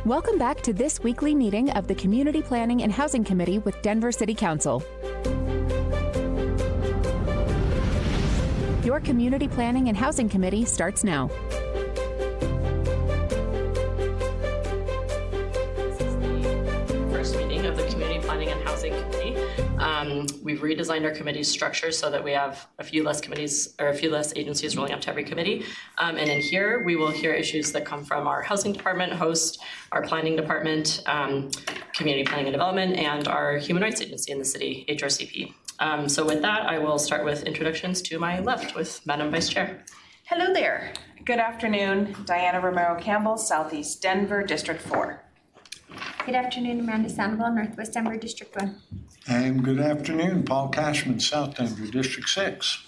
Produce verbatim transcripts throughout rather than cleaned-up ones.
Welcome back to this weekly meeting of the Community Planning and Housing Committee with Denver City Council. Your Community Planning and Housing Committee starts now. First meeting of the Community Planning and Housing Committee. Um, we've redesigned our committee structure so that we have a few less committees or a few less agencies rolling up to every committee. Um, and in here, we will hear issues that come from our housing department, host, our planning department, um, community planning and development, and our human rights agency in the city, H R C P. Um, so with that, I will start with introductions to my left with Madam Vice Chair. Hello there. Good afternoon. Diana Romero Campbell, Southeast Denver, District four. Good afternoon, Amanda Sandoval, Northwest Denver, District one. And good afternoon, Paul Cashman, South Denver, District six.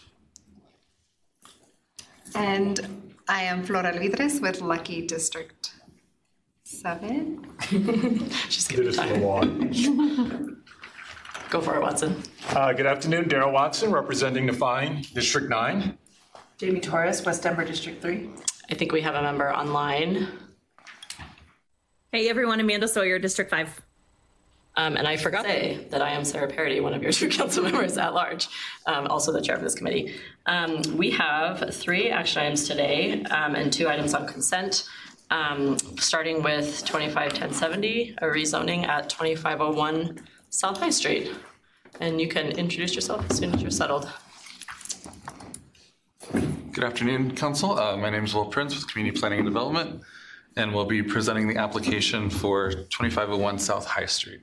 And I am Flora Alvidrez with Lucky District seven. She's giving time. Go for it, Watson. Uh, good afternoon, Daryl Watson, representing Define, District nine. Jamie Torres, West Denver, District three. I think we have a member online. Hey everyone, Amanda Sawyer, District five. Um, and I forgot to say that I am Sarah Parody, one of your two council members at large, um, also the chair of this committee. Um, we have three action items today um, and two items on consent, um, starting with twenty-five ten seventy, a rezoning at twenty-five oh one South High Street. And you can introduce yourself as soon as you're settled. Good afternoon, Council. Uh, my name is Will Prince with Community Planning and Development, and we'll be presenting the application for twenty-five oh one South High Street.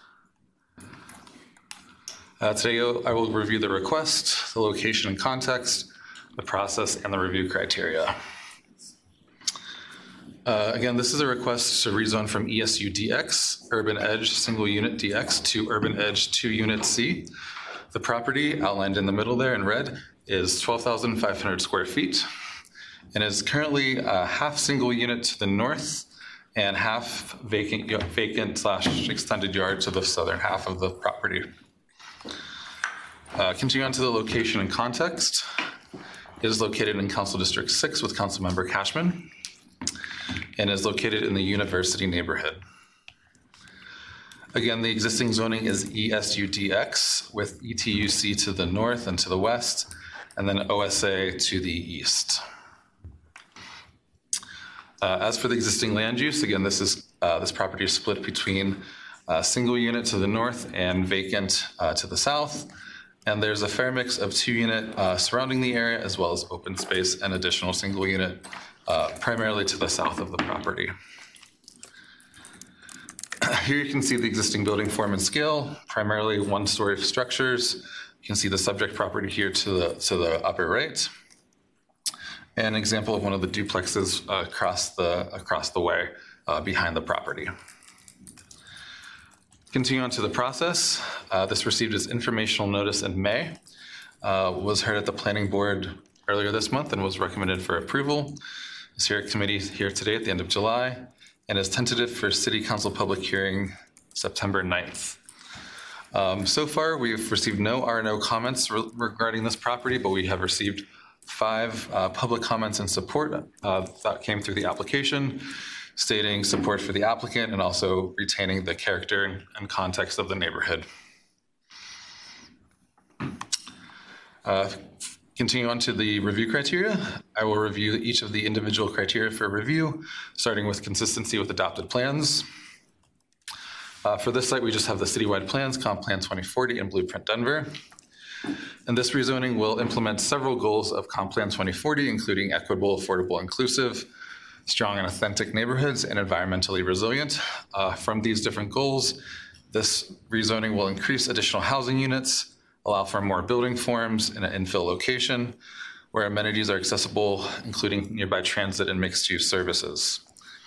Uh, today, I will review the request, the location and context, the process, and the review criteria. Uh, again, this is a request to rezone from E S U D X, Urban Edge Single Unit D X, to Urban Edge two Unit C. The property outlined in the middle there in red is twelve thousand five hundred square feet and is currently a half single unit to the north and half vacant, vacant slash extended yard to the southern half of the property. Uh, continue on to the location and context. It is located in Council District six with Councilmember Cashman and is located in the University neighborhood. Again, the existing zoning is E S U D X with E T U C to the north and to the west, and then O S A to the east. Uh, as for the existing land use, again, this is uh, this property is split between a single unit to the north and vacant uh, to the south. And there's a fair mix of two unit uh, surrounding the area, as well as open space and additional single unit, uh, primarily to the south of the property. Here you can see the existing building form and scale, primarily one-story structures. You can see the subject property here to the, to the upper right. An example of one of the duplexes uh, across, the, across the way uh, behind the property. Continue on to the process. Uh, this received its informational notice in May, uh, was heard at the Planning Board earlier this month and was recommended for approval. Is here at committee here today at the end of July and is tentative for City Council public hearing September ninth. Um, so far, we've received no R and O comments re regarding this property, but we have received five uh, public comments in support uh, that came through the application, stating support for the applicant and also retaining the character and context of the neighborhood. Uh, continue on to the review criteria. I will review each of the individual criteria for review, starting with consistency with adopted plans. Uh, for this site, we just have the citywide plans, Comp Plan twenty forty and Blueprint Denver. And this rezoning will implement several goals of Comp Plan twenty forty, including equitable, affordable, inclusive, strong and authentic neighborhoods, and environmentally resilient. Uh, from these different goals, this rezoning will increase additional housing units, allow for more building forms in an infill location, where amenities are accessible, including nearby transit and mixed-use services.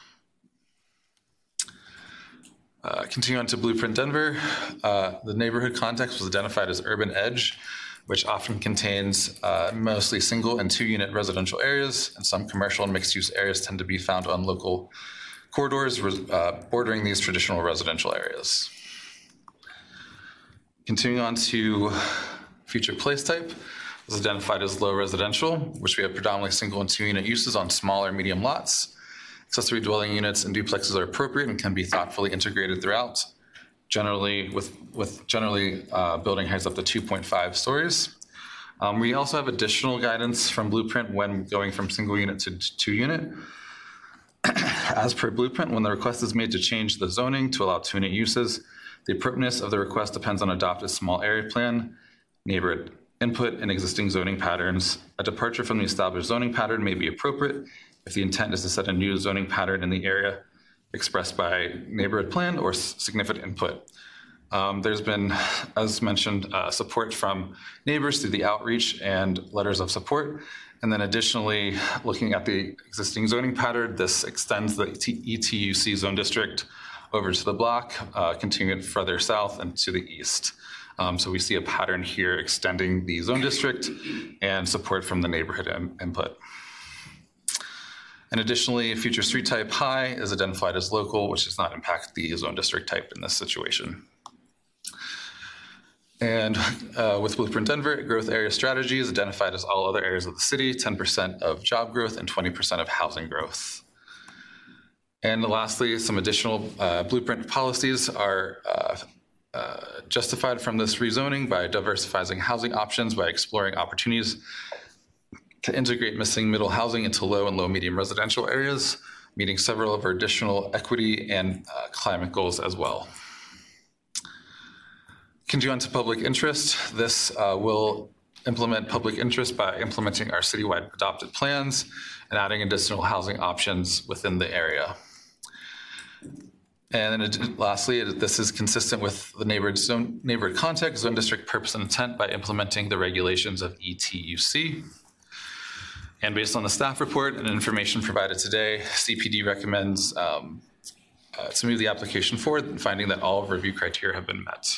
Uh, continue on to Blueprint Denver. Uh, the neighborhood context was identified as Urban Edge, which often contains uh, mostly single and two unit residential areas, and some commercial and mixed use areas tend to be found on local corridors uh, bordering these traditional residential areas. Continuing on to future place type, was identified as low residential, which we have predominantly single and two unit uses on small or medium lots, Accessory dwelling units and duplexes are appropriate and can be thoughtfully integrated throughout, generally with, with generally uh, building heights up to two point five stories. Um, we also have additional guidance from Blueprint when going from single unit to two unit. As per Blueprint, when the request is made to change the zoning to allow two unit uses, the appropriateness of the request depends on adopted small area plan, neighborhood input, and existing zoning patterns. A departure from the established zoning pattern may be appropriate if the intent is to set a new zoning pattern in the area expressed by neighborhood plan or significant input. Um, there's been, as mentioned, uh, support from neighbors through the outreach and letters of support. And then additionally, looking at the existing zoning pattern, this extends the E T U C zone district over to the block, uh, continuing it further south and to the east. Um, so we see a pattern here extending the zone district and support from the neighborhood in input. And additionally, future street type high is identified as local, which does not impact the zone district type in this situation. And uh, with Blueprint Denver, growth area strategy is identified as all other areas of the city, ten percent of job growth and twenty percent of housing growth. And lastly, some additional uh, Blueprint policies are uh, uh, justified from this rezoning by diversifying housing options, by exploring opportunities to integrate missing middle housing into low and low medium residential areas, meeting several of our additional equity and uh, climate goals as well. Conduent to public interest, this uh, will implement public interest by implementing our citywide adopted plans and adding additional housing options within the area. And then lastly, this is consistent with the neighborhood zone, neighborhood context, zone district purpose and intent by implementing the regulations of E T U C. And based on the staff report and information provided today, C P D recommends um, uh, to move the application forward, finding that all review criteria have been met.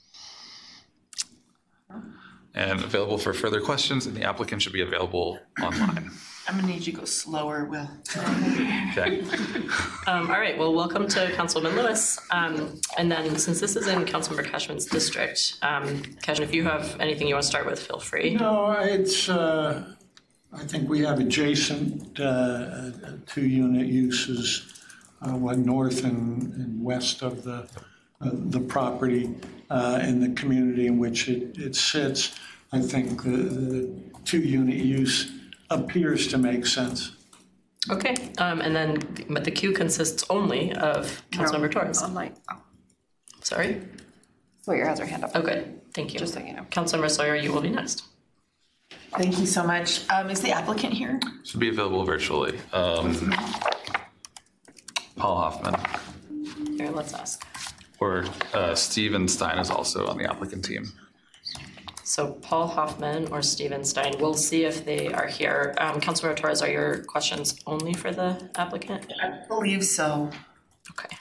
And available for further questions, and the applicant should be available online. I'm gonna need you to go slower, Will. Okay. Um, all right, well, welcome to Councilman Lewis. Um, and then since this is in Councilmember Cashman's district, um, Cashman, if you have anything you want to start with, feel free. No, it's, uh, I think we have adjacent uh, two-unit uses, uh, what, north and, and west of the, uh, the property uh, and the community in which it, it sits. I think the, the two-unit use appears to make sense. Okay, um, and then, but the queue consists only of Councilmember Torres. Online. Oh, Sorry? Sawyer has her hand up. Oh, good, thank you. Just so you know. Councilmember Sawyer, you will be next. Thank you so much. Um, is the applicant here? Should be available virtually. Um, Paul Hoffman Here, let's ask. or uh, Steven Stein is also on the applicant team. So Paul Hoffman or Steven Stein, we'll see if they are here. Um, Councilmember Torres, are your questions only for the applicant? I believe so. Okay.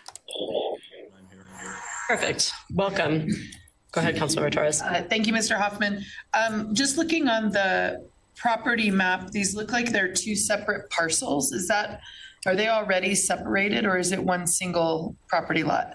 Perfect, welcome. Go ahead, Councilmember Torres. Uh, thank you, Mister Hoffman. Um, just looking on the property map, these look like they're two separate parcels. Is that, are they already separated or is it one single property lot?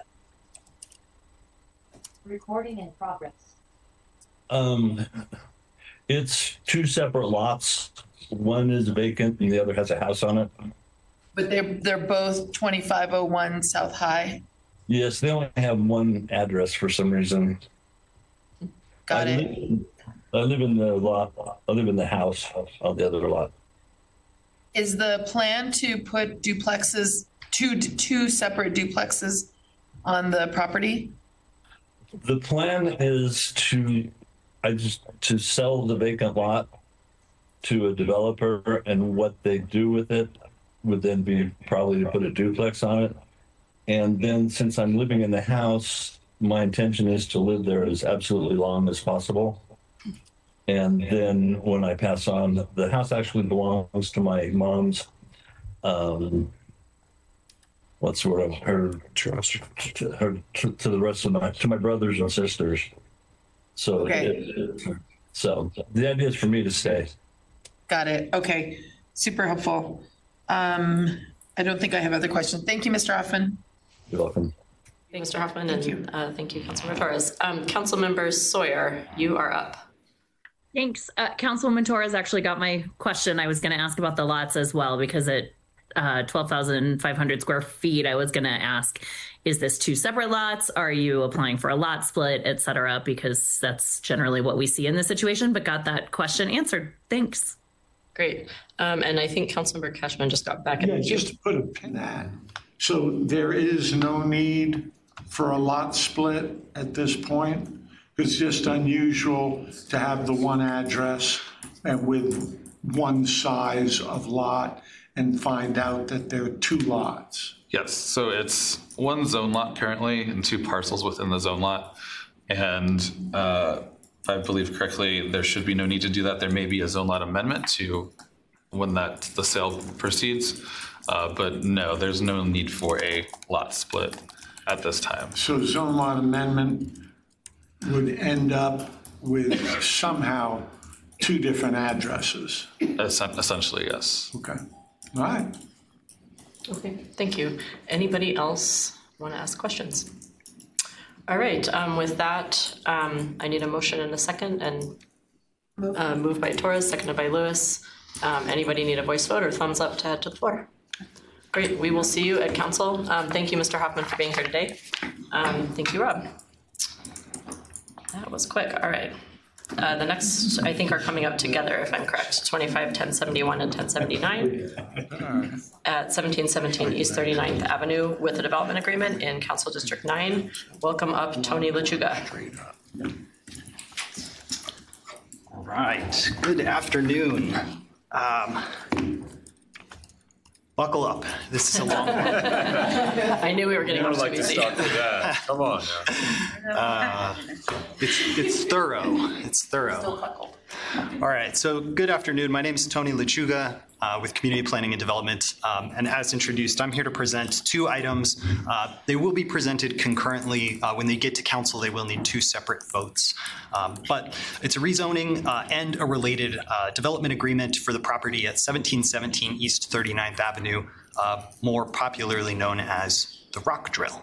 Recording in progress. Um, it's two separate lots. One is vacant and the other has a house on it. But they're, they're both twenty-five oh one South High? Yes, they only have one address for some reason. Got I it. Live, I live in the lot, I live in the house on the other lot. Is the plan to put duplexes, two, two separate duplexes on the property? The plan is to, I just, to sell the vacant lot to a developer, and what they do with it would then be probably to put a duplex on it. And then since I'm living in the house, my intention is to live there as absolutely long as possible. And then when I pass on, the house actually belongs to my mom's, um, what's sort of her trust, to her, to, to the rest of my, to my brothers and sisters. So, Okay. it, it, so the idea is for me to stay. Got it. Okay. Super helpful. Um, I don't think I have other questions. Thank you, Mister Hoffman. You're welcome. Thank you, Mister Hoffman, Thank and uh, thank you, Councilmember Torres. Um, Councilmember Sawyer, you are up. Thanks. Uh, Councilwoman Torres actually got my question. I was going to ask about the lots as well, because it uh, twelve thousand five hundred square feet, I was going to ask, is this two separate lots? Are you applying for a lot split, et cetera? Because that's generally what we see in this situation, but got that question answered. Thanks. Great. Um, and I think Councilmember Cashman just got back in Yeah, the queue. just to put a pin at. So there is no need for a lot split at this point? It's just unusual to have the one address and with one size of lot and find out that there are two lots. Yes, so it's one zone lot currently and two parcels within the zone lot. And uh, if I believe correctly, there should be no need to do that. There may be a zone lot amendment to when that the sale proceeds. Uh, but no, there's no need for a lot split at this time. So zone lot amendment would end up with somehow two different addresses. Essen- Essentially, yes. Okay, all right. Okay, thank you. Anybody else want to ask questions? All right, um, with that, um, I need a motion and a second, and uh, moved by Torres, seconded by Lewis. Um, anybody need a voice vote or thumbs up to head to the floor? Great, we will see you at council. Um, thank you, Mister Hoffman, for being here today. Um, thank you, Rob. That was quick, all right. Uh, the next, I think, are coming up together, if I'm correct, twenty-five ten seventy-one and ten seventy-nine at seventeen seventeen East thirty-ninth Avenue with a development agreement in Council District nine. Welcome up, Tony Lechuga. All right, good afternoon. Um, buckle up, this is a long one. I knew we were getting off too easy. Come on now. Uh, it's, it's thorough, it's thorough. All right, so good afternoon. My name is Tony Lechuga uh, with Community Planning and Development. Um, and as introduced, I'm here to present two items. Uh, they will be presented concurrently. Uh, when they get to council, they will need two separate votes. Um, but it's a rezoning uh, and a related uh, development agreement for the property at seventeen seventeen East thirty-ninth Avenue, uh, more popularly known as the Rock Drill.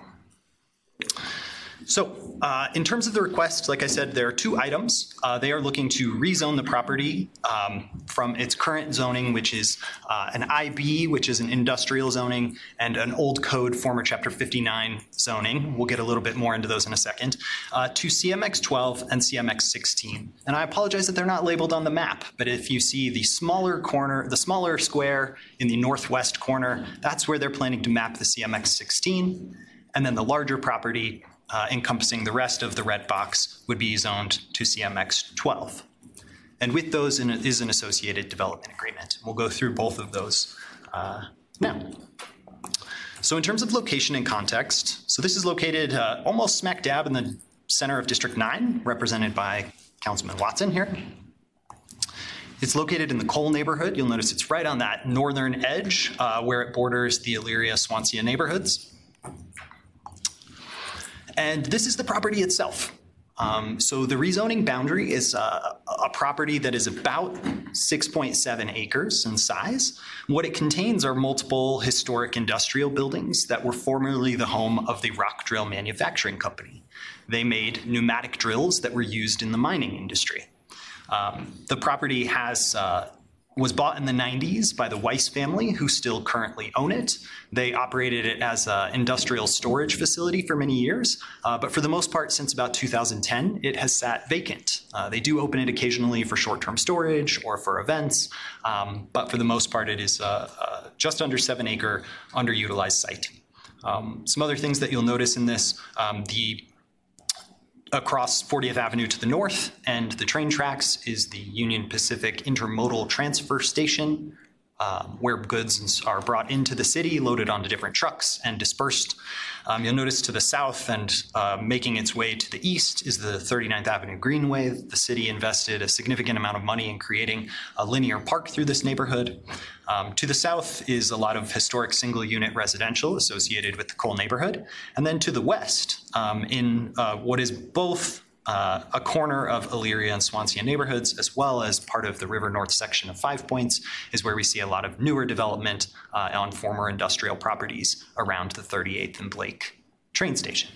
So uh, in terms of the request, like I said, there are two items. Uh, they are looking to rezone the property um, from its current zoning, which is uh, an I B, which is an industrial zoning, and an old code former chapter fifty-nine zoning. We'll get a little bit more into those in a second, uh, to C M X twelve and C M X sixteen. And I apologize that they're not labeled on the map, but if you see the smaller corner, the smaller square in the northwest corner, that's where they're planning to map the C M X sixteen. And then the larger property Uh, encompassing the rest of the red box would be zoned to C M X twelve. And with those in a, is an associated development agreement. We'll go through both of those uh, now. So in terms of location and context, so this is located uh, almost smack dab in the center of District nine, represented by Councilman Watson here. It's located in the Cole neighborhood. You'll notice it's right on that northern edge uh, where it borders the Elyria-Swansea neighborhoods. And this is the property itself. Um, so the rezoning boundary is uh, a property that is about six point seven acres in size. What it contains are multiple historic industrial buildings that were formerly the home of the Rock Drill Manufacturing Company. They made pneumatic drills that were used in the mining industry. Um, the property has uh, was bought in the nineties by the Weiss family, who still currently own it. They operated it as an industrial storage facility for many years, uh, but for the most part, since about two thousand ten, it has sat vacant. Uh, they do open it occasionally for short-term storage or for events, um, but for the most part, it is uh, uh, just under seven acre underutilized site. Um, some other things that you'll notice in this, um, the across fortieth Avenue to the north and the train tracks is the Union Pacific Intermodal Transfer Station, um, where goods are brought into the city, loaded onto different trucks and dispersed. Um, you'll notice to the south and uh, making its way to the east is the thirty-ninth Avenue Greenway. The city invested a significant amount of money in creating a linear park through this neighborhood. Um, to the south is a lot of historic single unit residential associated with the Cole neighborhood. And then to the west, um, in uh, what is both uh, a corner of Elyria and Swansea neighborhoods, as well as part of the River North section of Five Points, is where we see a lot of newer development uh, on former industrial properties around the thirty-eighth and Blake train station.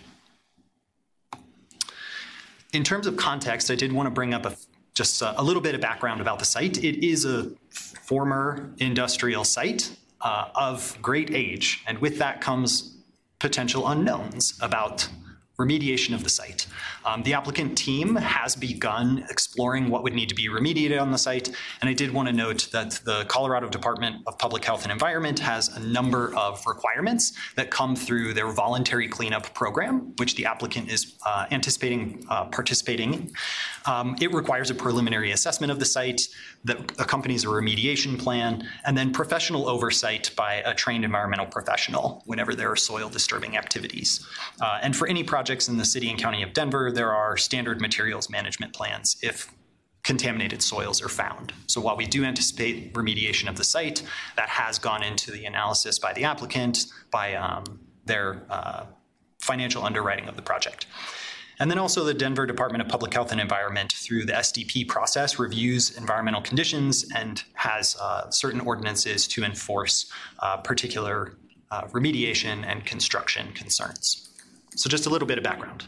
In terms of context, I did want to bring up a just a little bit of background about the site. It is a former industrial site. uh, of great age, and with that comes potential unknowns about remediation of the site. Um, the applicant team has begun exploring what would need to be remediated on the site, and I did want to note that the Colorado Department of Public Health and Environment has a number of requirements that come through their voluntary cleanup program, which the applicant is uh, anticipating uh, participating in. Um, it requires a preliminary assessment of the site that accompanies a remediation plan, and then professional oversight by a trained environmental professional whenever there are soil disturbing activities. Uh, and for any project in the city and county of Denver, there are standard materials management plans if contaminated soils are found. So while we do anticipate remediation of the site, that has gone into the analysis by the applicant, by um, their uh, financial underwriting of the project. And then also the Denver Department of Public Health and Environment, through the S D P process, reviews environmental conditions and has uh, certain ordinances to enforce uh, particular uh, remediation and construction concerns. So just a little bit of background.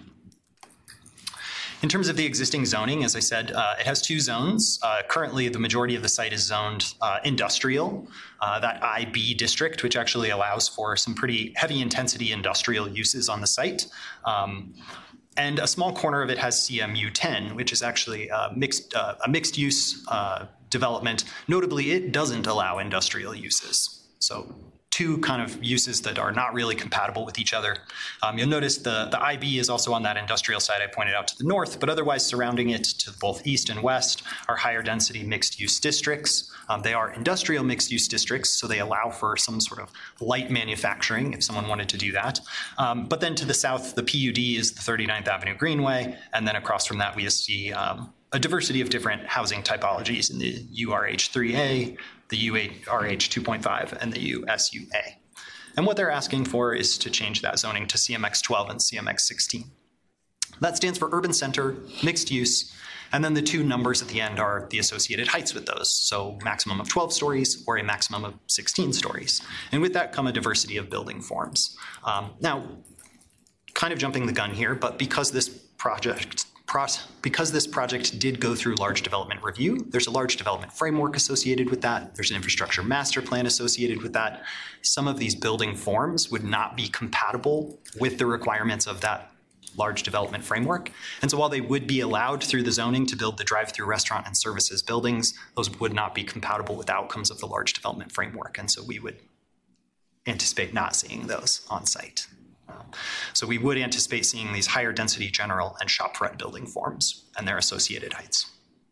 In terms of the existing zoning, as I said, uh, it has two zones. Uh, currently, the majority of the site is zoned uh, industrial, uh, that I B district, which actually allows for some pretty heavy intensity industrial uses on the site. Um, and a small corner of it has C M U ten, which is actually a mixed, uh, a mixed use uh, development. Notably, it doesn't allow industrial uses. So two kind of uses that are not really compatible with each other. Um, you'll notice the, the I B is also on that industrial side I pointed out to the north, but otherwise surrounding it to both east and west are higher density mixed use districts. Um, they are industrial mixed use districts, so they allow for some sort of light manufacturing if someone wanted to do that. Um, but then to the south, the P U D is the thirty-ninth Avenue Greenway, and then across from that we see um, a diversity of different housing typologies in the U R H three A, the U R H two point five, and the U S U A. And what they're asking for is to change that zoning to C M X twelve and C M X sixteen. That stands for urban center, mixed use, and then the two numbers at the end are the associated heights with those. So maximum of twelve stories or a maximum of sixteen stories. And with that come a diversity of building forms. Um, now, kind of jumping the gun here, but because this project Because this project did go through large development review, there's a large development framework associated with that. There's an infrastructure master plan associated with that. Some of these building forms would not be compatible with the requirements of that large development framework. And so while they would be allowed through the zoning to build the drive-through restaurant and services buildings, those would not be compatible with outcomes of the large development framework. And so we would anticipate not seeing those on site. So we would anticipate seeing these higher density general and shop front building forms and their associated heights.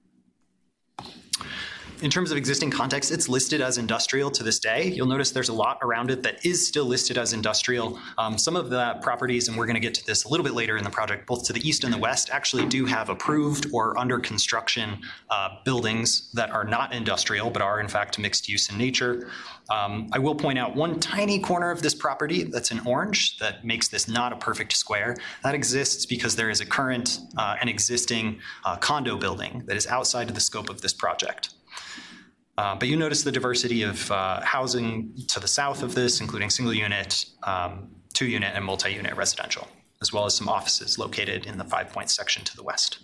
In terms of existing context, it's listed as industrial to this day. You'll notice there's a lot around it that is still listed as industrial. Um, some of the properties, and we're going to get to this a little bit later in the project, both to the east and the west, actually do have approved or under construction uh, buildings that are not industrial, but are in fact mixed use in nature. Um, I will point out one tiny corner of this property that's in orange that makes this not a perfect square. That exists because there is a current uh, and existing uh, condo building that is outside of the scope of this project. Uh, but you notice the diversity of uh, housing to the south of this, including single unit, um, two unit, and multi-unit residential, as well as some offices located in the Five Points section to the west.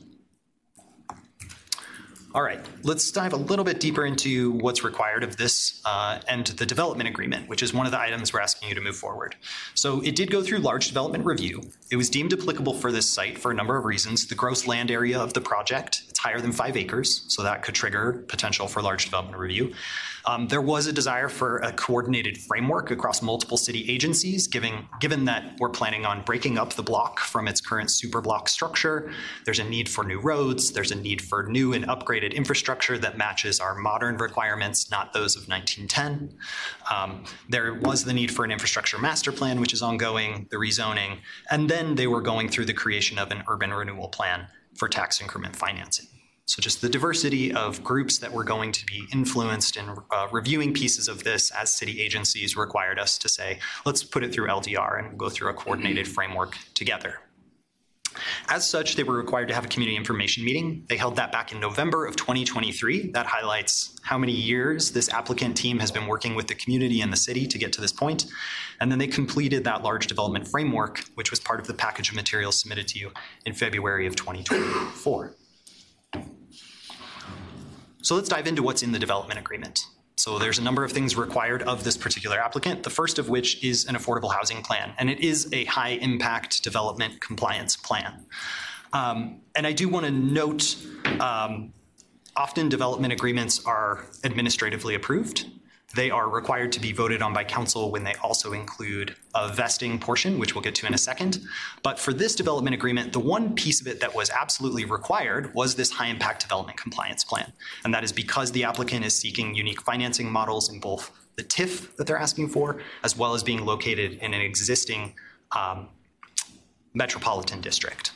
All right, let's dive a little bit deeper into what's required of this uh, and the development agreement, which is one of the items we're asking you to move forward. So it did go through large development review. It was deemed applicable for this site for a number of reasons. The gross land area of the project, it's higher than five acres, so that could trigger potential for large development review. Um, there was a desire for a coordinated framework across multiple city agencies, given, given that we're planning on breaking up the block from its current super block structure. There's a need for new roads. There's a need for new and upgraded infrastructure that matches our modern requirements, not those of nineteen ten. Um, there was the need for an infrastructure master plan, which is ongoing, the rezoning, and then they were going through the creation of an urban renewal plan for tax increment financing. So just the diversity of groups that were going to be influenced in uh, reviewing pieces of this as city agencies required us to say, let's put it through L D R and go through a coordinated framework together. As such, they were required to have a community information meeting. They held that back in November of twenty twenty-three. That highlights how many years this applicant team has been working with the community and the city to get to this point. And then they completed that large development framework, which was part of the package of materials submitted to you in February of twenty twenty-four. So let's dive into what's in the development agreement. So there's a number of things required of this particular applicant, the first of which is an affordable housing plan, and it is a high impact development compliance plan. Um, and I do want to note, um, often development agreements are administratively approved. They are required to be voted on by council when they also include a vesting portion, which we'll get to in a second. But for this development agreement, the one piece of it that was absolutely required was this high impact development compliance plan. And that is because the applicant is seeking unique financing models in both the T I F that they're asking for, as well as being located in an existing um, metropolitan district.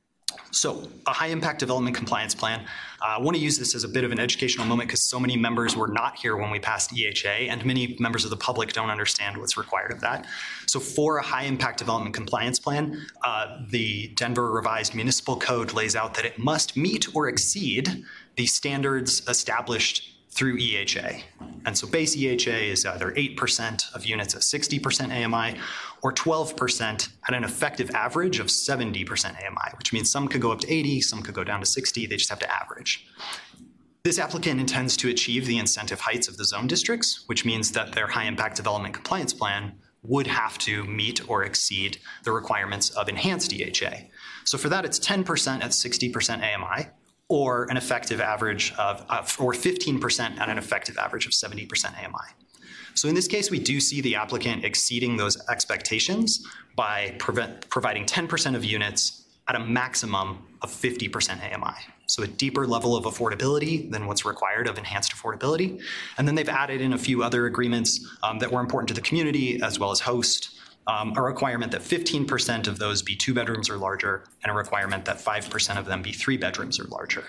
So a high impact development compliance plan. Uh, I want to use this as a bit of an educational moment because so many members were not here when we passed E H A, and many members of the public don't understand what's required of that. So for a high impact development compliance plan, uh, the Denver Revised Municipal Code lays out that it must meet or exceed the standards established through E H A. And so base E H A is either eight percent of units at sixty percent A M I or twelve percent at an effective average of seventy percent A M I, which means some could go up to eighty, some could go down to sixty, they just have to average. This applicant intends to achieve the incentive heights of the zone districts, which means that their high impact development compliance plan would have to meet or exceed the requirements of enhanced E H A. So for that, it's ten percent at sixty percent A M I, or an effective average of, uh, or fifteen percent at an effective average of seventy percent A M I. So in this case, we do see the applicant exceeding those expectations by prevent, providing ten percent of units at a maximum of fifty percent A M I. So a deeper level of affordability than what's required of enhanced affordability. And then they've added in a few other agreements um, that were important to the community as well as host. Um, a requirement that fifteen percent of those be two bedrooms or larger, and a requirement that five percent of them be three bedrooms or larger.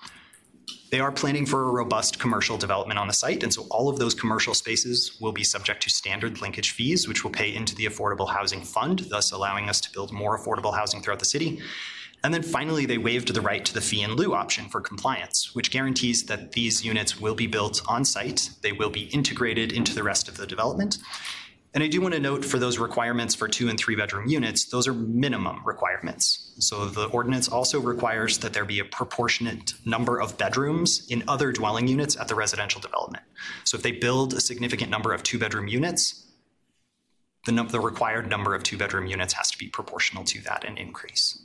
They are planning for a robust commercial development on the site, and so all of those commercial spaces will be subject to standard linkage fees, which will pay into the Affordable Housing Fund, thus allowing us to build more affordable housing throughout the city. And then finally, they waived the right to the fee in lieu option for compliance, which guarantees that these units will be built on site, they will be integrated into the rest of the development. And I do want to note for those requirements for two and three bedroom units, those are minimum requirements. So the ordinance also requires that there be a proportionate number of bedrooms in other dwelling units at the residential development. So if they build a significant number of two bedroom units, the, num the required number of two bedroom units has to be proportional to that and increase.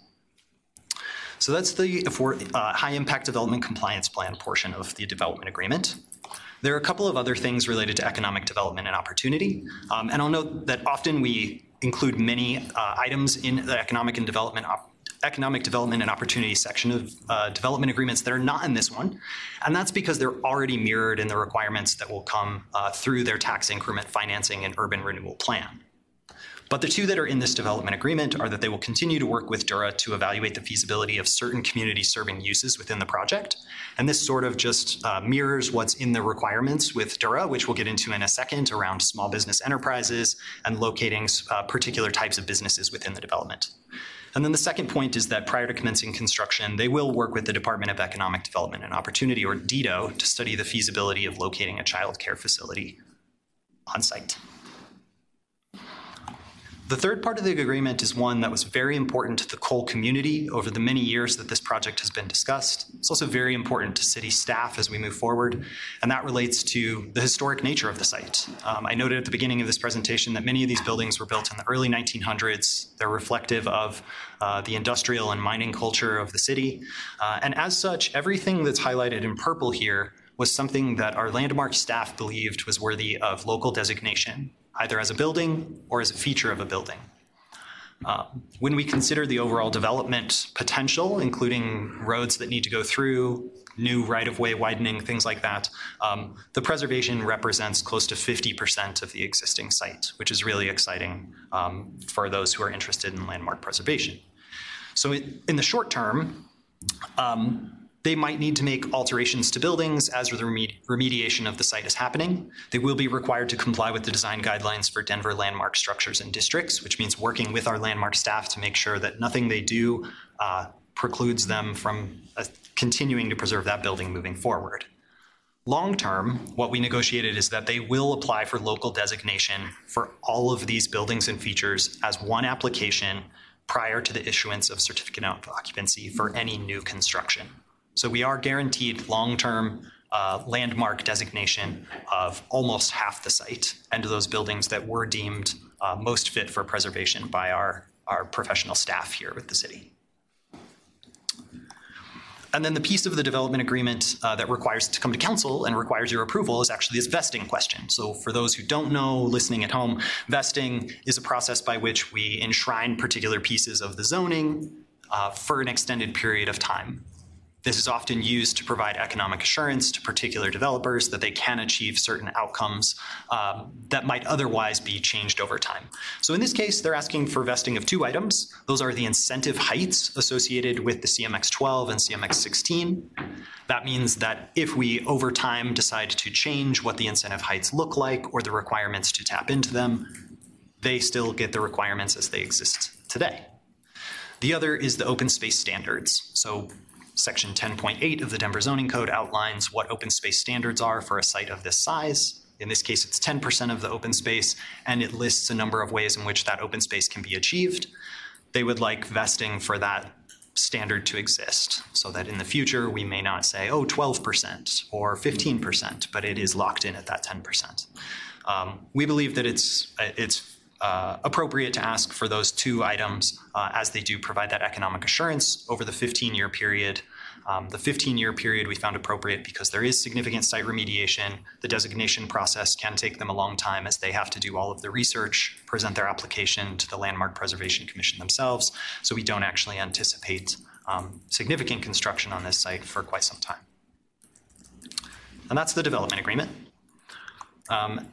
So that's the for, uh, high impact development compliance plan portion of the development agreement. There are a couple of other things related to economic development and opportunity. Um, and I'll note that often we include many uh, items in the economic and development economic development and opportunity section of uh, development agreements that are not in this one. And that's because they're already mirrored in the requirements that will come uh, through their tax increment financing and urban renewal plan. But the two that are in this development agreement are that they will continue to work with Dura to evaluate the feasibility of certain community serving uses within the project. And this sort of just uh, mirrors what's in the requirements with Dura, which we'll get into in a second, around small business enterprises and locating uh, particular types of businesses within the development. And then the second point is that prior to commencing construction, they will work with the Department of Economic Development and Opportunity, or D E D O, to study the feasibility of locating a child care facility on site. The third part of the agreement is one that was very important to the Cole community over the many years that this project has been discussed. It's also very important to city staff as we move forward, and that relates to the historic nature of the site. Um, I noted at the beginning of this presentation that many of these buildings were built in the early nineteen hundreds. They're reflective of uh, the industrial and mining culture of the city. Uh, and as such, everything that's highlighted in purple here was something that our landmark staff believed was worthy of local designation, either as a building or as a feature of a building. Uh, when we consider the overall development potential, including roads that need to go through, new right-of-way widening, things like that, um, the preservation represents close to fifty percent of the existing site, which is really exciting um, for those who are interested in landmark preservation. So it, in the short term, um, they might need to make alterations to buildings as the remedi remediation of the site is happening. They will be required to comply with the design guidelines for Denver landmark structures and districts, which means working with our landmark staff to make sure that nothing they do uh, precludes them from uh, continuing to preserve that building moving forward. Long term, what we negotiated is that they will apply for local designation for all of these buildings and features as one application prior to the issuance of certificate of occupancy for any new construction. So we are guaranteed long-term uh, landmark designation of almost half the site and those buildings that were deemed uh, most fit for preservation by our, our professional staff here with the city. And then the piece of the development agreement uh, that requires it to come to council and requires your approval is actually this vesting question. So for those who don't know, listening at home, vesting is a process by which we enshrine particular pieces of the zoning uh, for an extended period of time. This is often used to provide economic assurance to particular developers that they can achieve certain outcomes um, that might otherwise be changed over time. So in this case, they're asking for vesting of two items. Those are the incentive heights associated with the C M X twelve and C M X sixteen. That means that if we over time decide to change what the incentive heights look like or the requirements to tap into them, they still get the requirements as they exist today. The other is the open space standards. So Section ten point eight of the Denver Zoning Code outlines what open space standards are for a site of this size. In this case, it's ten percent of the open space, and it lists a number of ways in which that open space can be achieved. They would like vesting for that standard to exist so that in the future we may not say, oh, twelve percent or fifteen percent, but it is locked in at that ten percent. Um, we believe that it's, it's Uh, appropriate to ask for those two items uh, as they do provide that economic assurance over the fifteen year period. Um, the fifteen year period we found appropriate because there is significant site remediation. The designation process can take them a long time as they have to do all of the research, present their application to the Landmark Preservation Commission themselves. So we don't actually anticipate um, significant construction on this site for quite some time. And that's the development agreement. Um,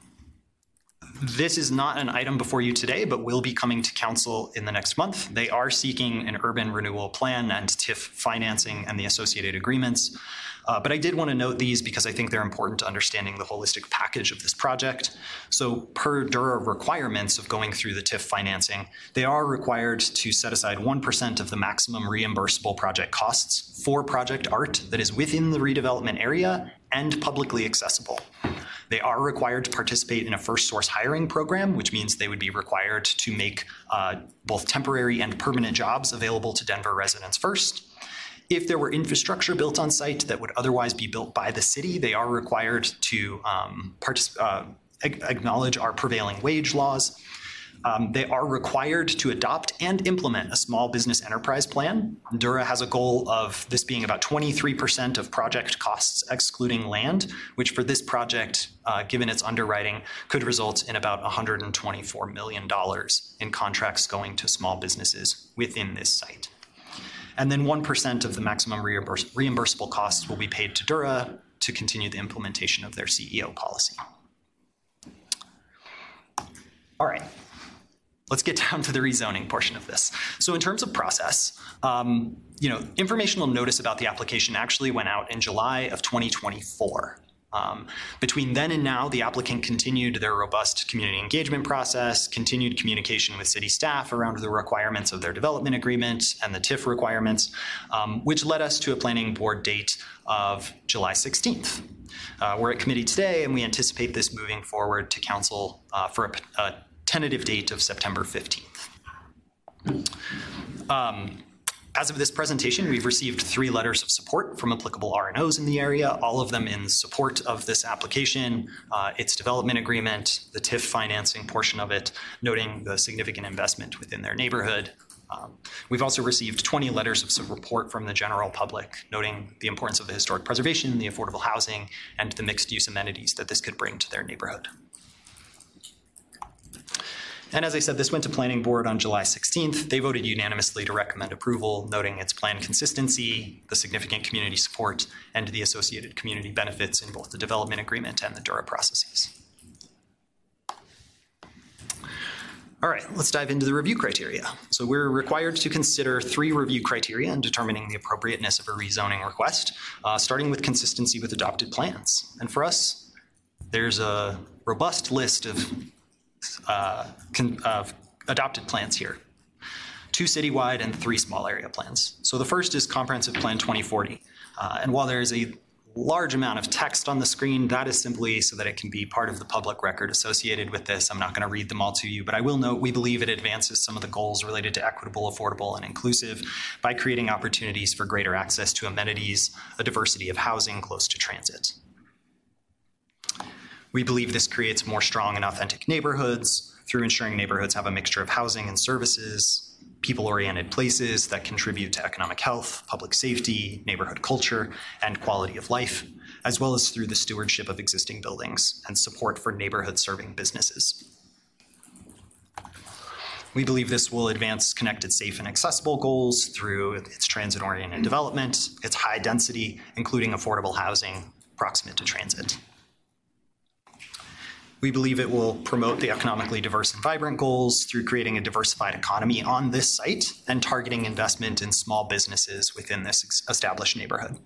This is not an item before you today, but will be coming to council in the next month. They are seeking an urban renewal plan and T I F financing and the associated agreements. Uh, but I did want to note these because I think they're important to understanding the holistic package of this project. So per Dura requirements of going through the T I F financing, they are required to set aside one percent of the maximum reimbursable project costs for project art that is within the redevelopment area and publicly accessible. They are required to participate in a first source hiring program, which means they would be required to make uh, both temporary and permanent jobs available to Denver residents first. If there were infrastructure built on site that would otherwise be built by the city, they are required to um, uh, acknowledge our prevailing wage laws. Um, they are required to adopt and implement a small business enterprise plan. Dura has a goal of this being about twenty-three percent of project costs excluding land, which for this project, uh, given its underwriting, could result in about one hundred twenty-four million dollars in contracts going to small businesses within this site. And then one percent of the maximum reimburse reimbursable costs will be paid to Dura to continue the implementation of their C E O policy. All right. Let's get down to the rezoning portion of this. So in terms of process, um, you know, informational notice about the application actually went out in July of twenty twenty-four. Um, between then and now, the applicant continued their robust community engagement process, continued communication with city staff around the requirements of their development agreement and the T I F requirements, um, which led us to a planning board date of July sixteenth. Uh, we're at committee today, and we anticipate this moving forward to council uh, for a, a tentative date of September fifteenth. Um, as of this presentation, we've received three letters of support from applicable R and Os in the area, all of them in support of this application, uh, its development agreement, the T I F financing portion of it, noting the significant investment within their neighborhood. Um, we've also received twenty letters of support from the general public, noting the importance of the historic preservation, the affordable housing, and the mixed use amenities that this could bring to their neighborhood. And as I said, this went to planning board on July sixteenth. They voted unanimously to recommend approval, noting its plan consistency, the significant community support, and the associated community benefits in both the development agreement and the Dura processes. All right, let's dive into the review criteria. So we're required to consider three review criteria in determining the appropriateness of a rezoning request, uh, starting with consistency with adopted plans. And for us, there's a robust list of Uh, con, of adopted plans here, two citywide and three small area plans. So the first is Comprehensive Plan twenty forty. Uh, and while there is a large amount of text on the screen, that is simply so that it can be part of the public record associated with this. I'm not going to read them all to you, but I will note we believe it advances some of the goals related to equitable, affordable, and inclusive by creating opportunities for greater access to amenities, a diversity of housing close to transit. We believe this creates more strong and authentic neighborhoods through ensuring neighborhoods have a mixture of housing and services, people-oriented places that contribute to economic health, public safety, neighborhood culture, and quality of life, as well as through the stewardship of existing buildings and support for neighborhood-serving businesses. We believe this will advance connected, safe, and accessible goals through its transit-oriented development, its high density, including affordable housing proximate to transit. We believe it will promote the economically diverse and vibrant goals through creating a diversified economy on this site and targeting investment in small businesses within this established neighborhood.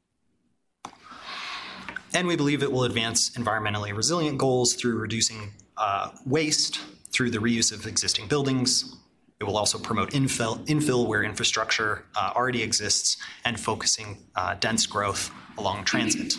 And we believe it will advance environmentally resilient goals through reducing uh, waste, through the reuse of existing buildings. It will also promote infill, infill where infrastructure uh, already exists, and focusing uh, dense growth along transit.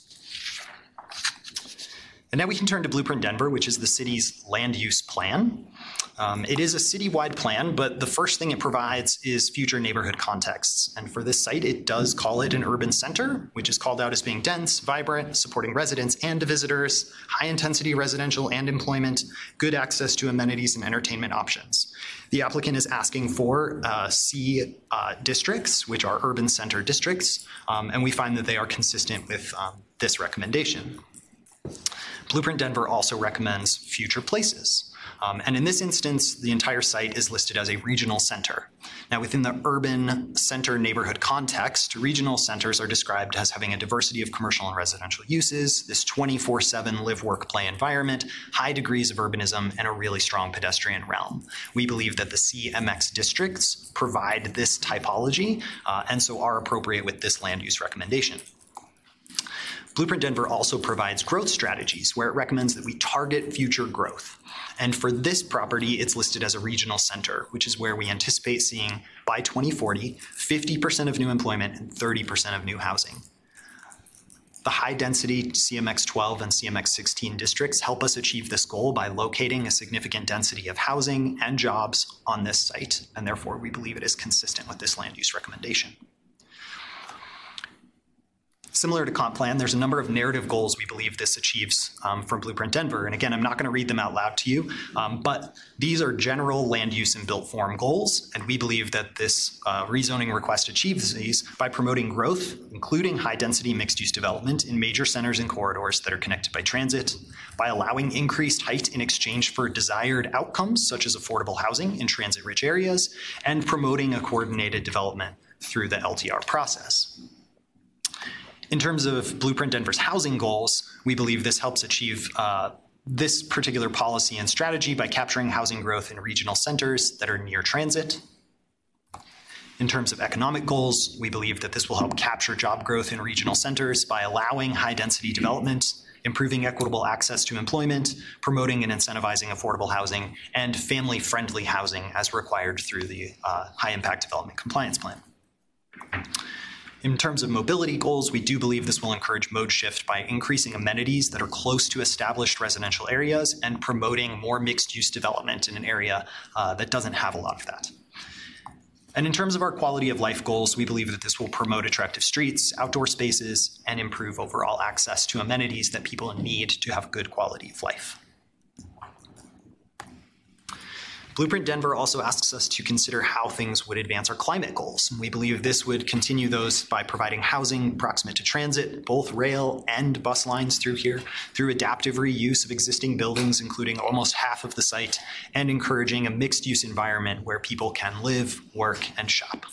And now we can turn to Blueprint Denver, which is the city's land use plan. Um, it is a citywide plan, but the first thing it provides is future neighborhood contexts. And for this site, it does call it an urban center, which is called out as being dense, vibrant, supporting residents and visitors, high intensity residential and employment, good access to amenities and entertainment options. The applicant is asking for uh, C uh, districts, which are urban center districts, um, and we find that they are consistent with um, this recommendation. Blueprint Denver also recommends future places. Um, and in this instance, the entire site is listed as a regional center. Now, within the urban center neighborhood context, regional centers are described as having a diversity of commercial and residential uses, this twenty-four seven live, work, play environment, high degrees of urbanism, and a really strong pedestrian realm. We believe that the C M X districts provide this typology, uh, and so are appropriate with this land use recommendation. Blueprint Denver also provides growth strategies where it recommends that we target future growth. And for this property, it's listed as a regional center, which is where we anticipate seeing by twenty forty, fifty percent of new employment and thirty percent of new housing. The high density C M X twelve and C M X sixteen districts help us achieve this goal by locating a significant density of housing and jobs on this site, and therefore we believe it is consistent with this land use recommendation. Similar to comp plan, there's a number of narrative goals we believe this achieves um, from Blueprint Denver. And again, I'm not going to read them out loud to you, um, but these are general land use and built form goals. And we believe that this uh, rezoning request achieves these by promoting growth, including high density mixed use development in major centers and corridors that are connected by transit, by allowing increased height in exchange for desired outcomes, such as affordable housing in transit rich areas, and promoting a coordinated development through the L T R process. In terms of Blueprint Denver's housing goals, we believe this helps achieve uh, this particular policy and strategy by capturing housing growth in regional centers that are near transit. In terms of economic goals, we believe that this will help capture job growth in regional centers by allowing high density development, improving equitable access to employment, promoting and incentivizing affordable housing, and family-friendly housing as required through the uh, High Impact Development Compliance Plan. In terms of mobility goals, we do believe this will encourage mode shift by increasing amenities that are close to established residential areas and promoting more mixed-use development in an area uh, that doesn't have a lot of that. And in terms of our quality of life goals, we believe that this will promote attractive streets, outdoor spaces, and improve overall access to amenities that people need to have good quality of life. Blueprint Denver also asks us to consider how things would advance our climate goals. We believe this would continue those by providing housing proximate to transit, both rail and bus lines through here, through adaptive reuse of existing buildings, including almost half of the site, and encouraging a mixed-use environment where people can live, work, and shop.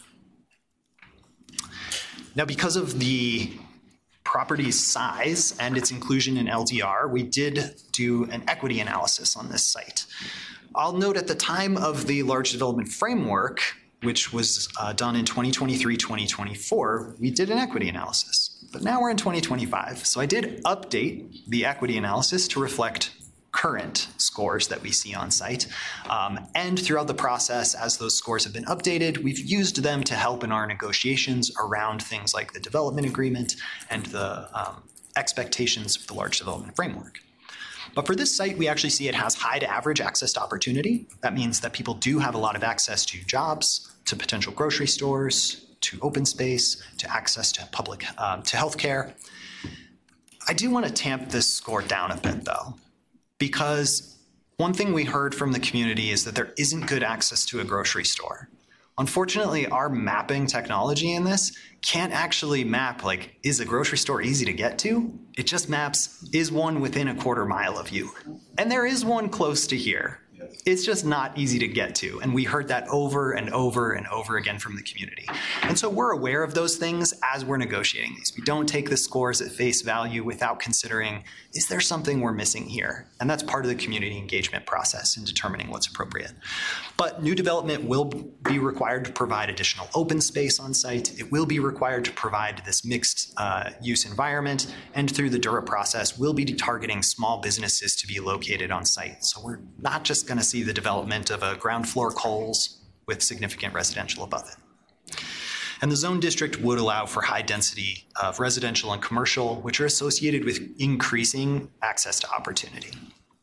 Now, because of the property's size and its inclusion in L D R, we did do an equity analysis on this site. I'll note at the time of the large development framework, which was uh, done in twenty twenty-three, twenty twenty-four, we did an equity analysis. But now we're in twenty twenty-five. So I did update the equity analysis to reflect current scores that we see on site. Um, and throughout the process, as those scores have been updated, we've used them to help in our negotiations around things like the development agreement and the um, expectations of the large development framework. But for this site, we actually see it has high to average access to opportunity. That means that people do have a lot of access to jobs, to potential grocery stores, to open space, to access to public, um, to healthcare. I do want to tamp this score down a bit though, because one thing we heard from the community is that there isn't good access to a grocery store. Unfortunately, our mapping technology in this can't actually map like, is a grocery store easy to get to? It just maps, is one within a quarter mile of you? And there is one close to here. It's just not easy to get to. And we heard that over and over and over again from the community. And so we're aware of those things as we're negotiating these. We don't take the scores at face value without considering, is there something we're missing here? And that's part of the community engagement process in determining what's appropriate. But new development will be required to provide additional open space on site. It will be required to provide this mixed uh, use environment. And through the Dura process, we'll be targeting small businesses to be located on site. So we're not just going to see the development of a ground floor Kohl's with significant residential above it. And the zone district would allow for high density of residential and commercial, which are associated with increasing access to opportunity.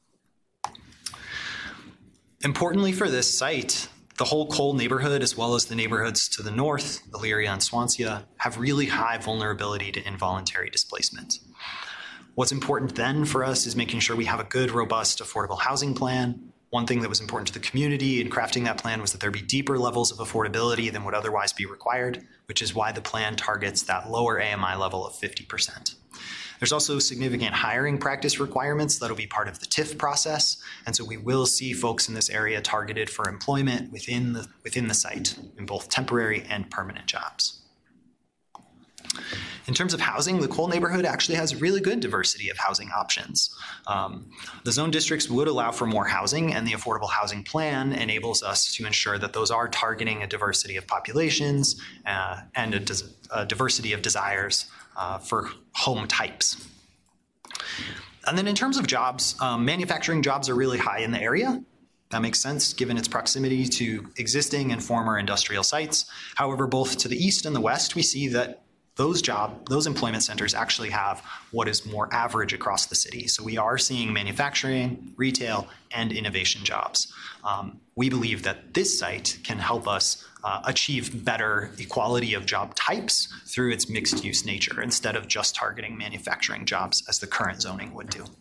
Importantly for this site, the whole Cole neighborhood, as well as the neighborhoods to the north, Elyria and Swansea, have really high vulnerability to involuntary displacement. What's important then for us is making sure we have a good, robust, affordable housing plan. One thing that was important to the community in crafting that plan was that there be deeper levels of affordability than would otherwise be required, which is why the plan targets that lower A M I level of fifty percent. There's also significant hiring practice requirements that'll be part of the T I F process. And so we will see folks in this area targeted for employment within the, within the site in both temporary and permanent jobs. In terms of housing, the Cole neighborhood actually has really good diversity of housing options. Um, the zone districts would allow for more housing, and the affordable housing plan enables us to ensure that those are targeting a diversity of populations uh, and a, a diversity of desires uh, for home types. And then in terms of jobs, um, manufacturing jobs are really high in the area. That makes sense given its proximity to existing and former industrial sites. However, both to the east and the west, we see that those job, those employment centers actually have what is more average across the city. So we are seeing manufacturing, retail, and innovation jobs. Um, we believe that this site can help us uh, achieve better equality of job types through its mixed use nature instead of just targeting manufacturing jobs as the current zoning would do.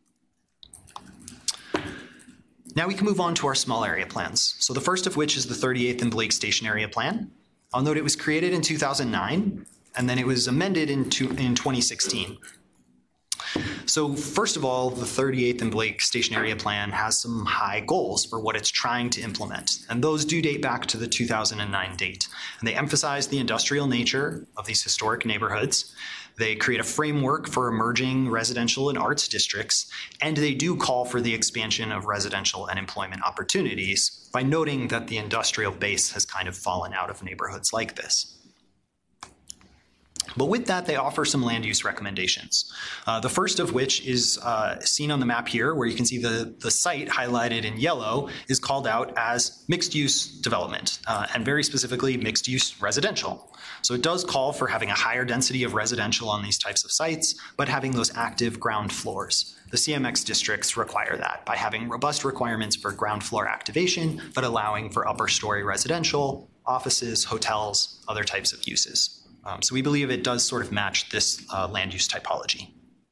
Now we can move on to our small area plans. So the first of which is the thirty-eighth and Blake Station Area Plan. I'll note it was created in two thousand nine. And then it was amended in, two, in twenty sixteen. So first of all, the thirty-eighth and Blake Station Area Plan has some high goals for what it's trying to implement. And those do date back to the two thousand nine date. And they emphasize the industrial nature of these historic neighborhoods. They create a framework for emerging residential and arts districts. And they do call for the expansion of residential and employment opportunities by noting that the industrial base has kind of fallen out of neighborhoods like this. But with that, they offer some land use recommendations. Uh, the first of which is uh, seen on the map here, where you can see the, the site highlighted in yellow is called out as mixed use development, uh, and very specifically mixed use residential. So it does call for having a higher density of residential on these types of sites, but having those active ground floors. The C M X districts require that by having robust requirements for ground floor activation, but allowing for upper story residential, offices, hotels, other types of uses. Um, so we believe it does sort of match this uh, land use typology.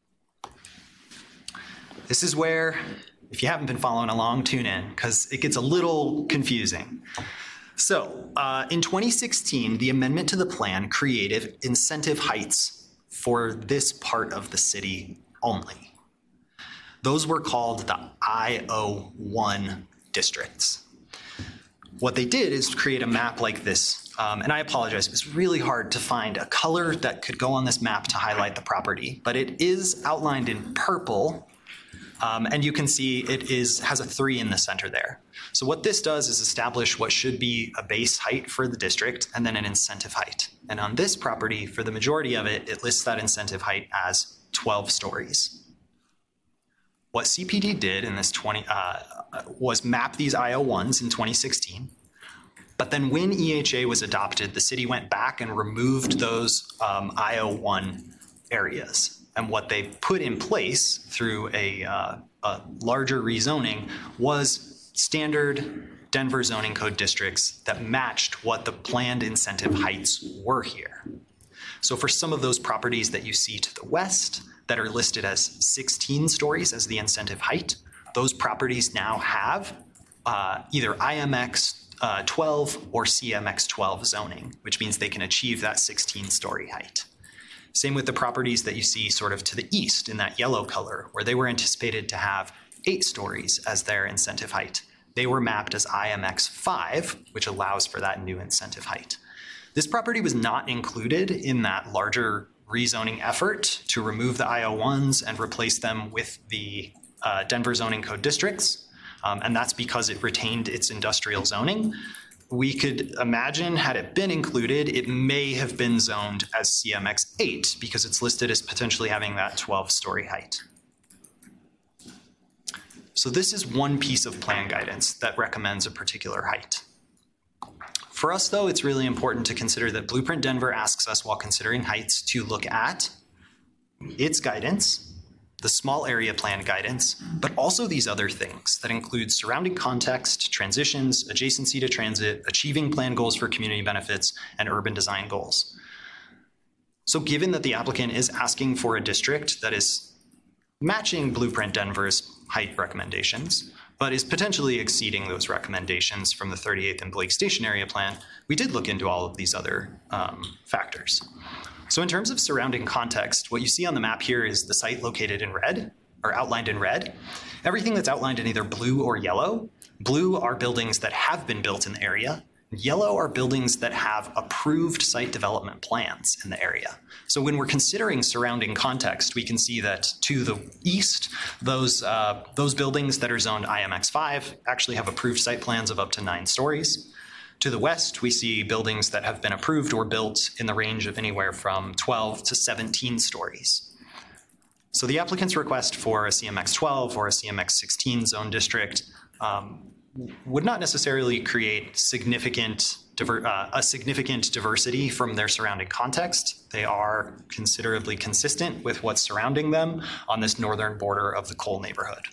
This is where, if you haven't been following along, tune in, because it gets a little confusing. So uh, in twenty sixteen, the amendment to the plan created incentive heights for this part of the city only. Those were called the I O one districts. What they did is create a map like this. Um, and I apologize, it's really hard to find a color that could go on this map to highlight the property, but it is outlined in purple. Um, and you can see it is has a three in the center there. So what this does is establish what should be a base height for the district and then an incentive height. And on this property, for the majority of it, it lists that incentive height as twelve stories. What C P D did in this twenty uh, was map these I O ones in twenty sixteen. But then when E H A was adopted, the city went back and removed those um, I O one areas. And what they put in place through a, uh, a larger rezoning was standard Denver zoning code districts that matched what the planned incentive heights were here. So for some of those properties that you see to the west, that are listed as sixteen stories as the incentive height, those properties now have uh, either I M X uh, twelve or C M X twelve zoning, which means they can achieve that sixteen story height. Same with the properties that you see sort of to the east in that yellow color, where they were anticipated to have eight stories as their incentive height. They were mapped as I M X five, which allows for that new incentive height. This property was not included in that larger rezoning effort to remove the I O ones and replace them with the uh, Denver zoning code districts. Um, and that's because it retained its industrial zoning. We could imagine, had it been included, it may have been zoned as C M X eight because it's listed as potentially having that twelve story height. So this is one piece of plan guidance that recommends a particular height. For us, though, it's really important to consider that Blueprint Denver asks us, while considering heights, to look at its guidance, the small area plan guidance, but also these other things that include surrounding context, transitions, adjacency to transit, achieving plan goals for community benefits, and urban design goals. So given that the applicant is asking for a district that is matching Blueprint Denver's height recommendations, but is potentially exceeding those recommendations from the thirty-eighth and Blake Station Area Plan, we did look into all of these other um, factors. So in terms of surrounding context, what you see on the map here is the site located in red, or outlined in red. Everything that's outlined in either blue or yellow. Blue are buildings that have been built in the area. Yellow are buildings that have approved site development plans in the area. So when we're considering surrounding context, we can see that to the east, those, uh, those buildings that are zoned I M X five actually have approved site plans of up to nine stories. To the west, we see buildings that have been approved or built in the range of anywhere from twelve to seventeen stories. So the applicant's request for a C M X twelve or a C M X sixteen zone district um, would not necessarily create significant diver, uh, a significant diversity from their surrounding context. They are considerably consistent with what's surrounding them on this northern border of the Cole neighborhood.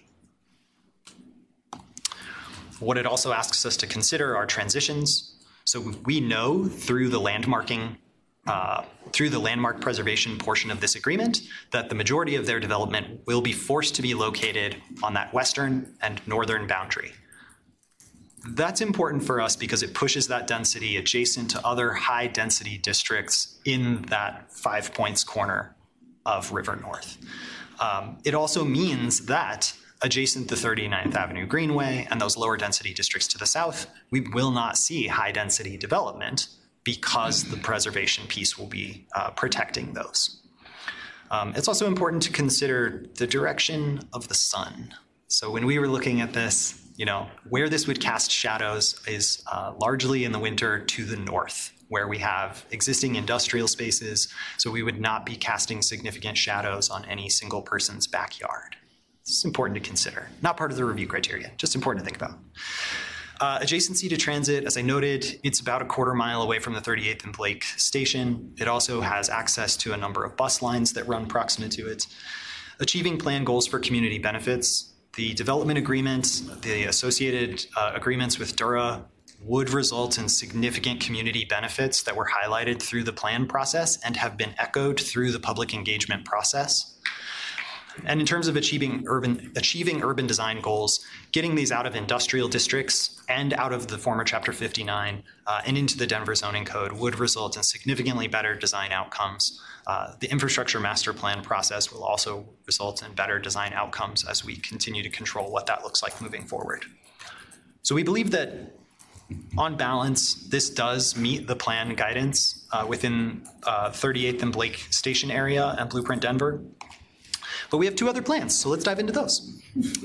What it also asks us to consider are transitions. So we know through the landmarking, uh, through the landmark preservation portion of this agreement that the majority of their development will be forced to be located on that western and northern boundary. That's important for us because it pushes that density adjacent to other high density districts in that Five Points corner of River North. Um, it also means that adjacent to thirty-ninth Avenue Greenway and those lower density districts to the south, we will not see high density development because the preservation piece will be uh, protecting those. Um, it's also important to consider the direction of the sun. So when we were looking at this, you know, where this would cast shadows is uh, largely in the winter to the north, where we have existing industrial spaces, so we would not be casting significant shadows on any single person's backyard. It's important to consider. Not part of the review criteria, just important to think about. Uh, adjacency to transit, as I noted, it's about a quarter mile away from the thirty-eighth and Blake station. It also has access to a number of bus lines that run proximate to it. Achieving plan goals for community benefits. The development agreement, the associated uh, agreements with Dura would result in significant community benefits that were highlighted through the plan process and have been echoed through the public engagement process. And in terms of achieving urban, achieving urban design goals, getting these out of industrial districts and out of the former Chapter fifty-nine uh, and into the Denver zoning code would result in significantly better design outcomes. Uh, the infrastructure master plan process will also result in better design outcomes as we continue to control what that looks like moving forward. So we believe that on balance, this does meet the plan guidance uh, within uh, thirty-eighth and Blake Station area and Blueprint Denver. But we have two other plans, so let's dive into those.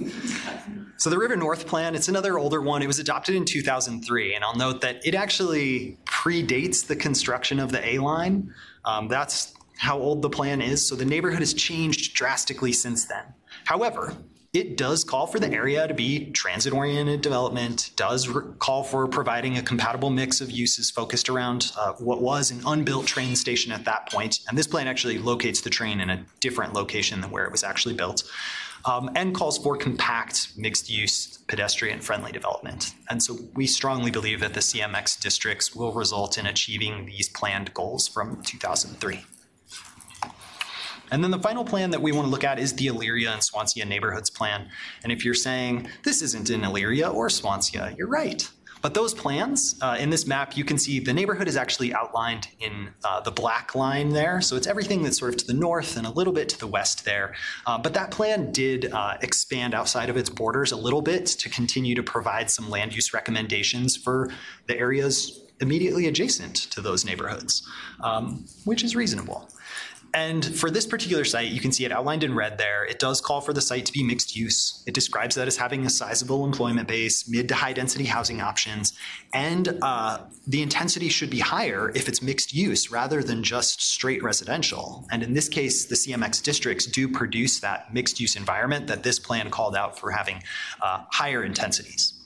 So the River North plan, it's another older one. It was adopted in two thousand three, and I'll note that it actually predates the construction of the A-line. Um, that's how old the plan is, so the neighborhood has changed drastically since then. However, it does call for the area to be transit-oriented development, does call for providing a compatible mix of uses focused around uh, what was an unbuilt train station at that point. And this plan actually locates the train in a different location than where it was actually built, um, and calls for compact, mixed-use, pedestrian-friendly development. And so we strongly believe that the C M X districts will result in achieving these planned goals from two thousand three. And then the final plan that we want to look at is the Elyria and Swansea Neighborhoods Plan. And if you're saying this isn't in Elyria or Swansea, you're right. But those plans, uh, in this map, you can see the neighborhood is actually outlined in uh, the black line there. So it's everything that's sort of to the north and a little bit to the west there. Uh, but that plan did uh, expand outside of its borders a little bit to continue to provide some land use recommendations for the areas immediately adjacent to those neighborhoods, um, which is reasonable. And for this particular site, you can see it outlined in red there. It does call for the site to be mixed use. It describes that as having a sizable employment base, mid to high density housing options, and uh, the intensity should be higher if it's mixed use rather than just straight residential. And in this case, the C M X districts do produce that mixed use environment that this plan called out for having uh, higher intensities.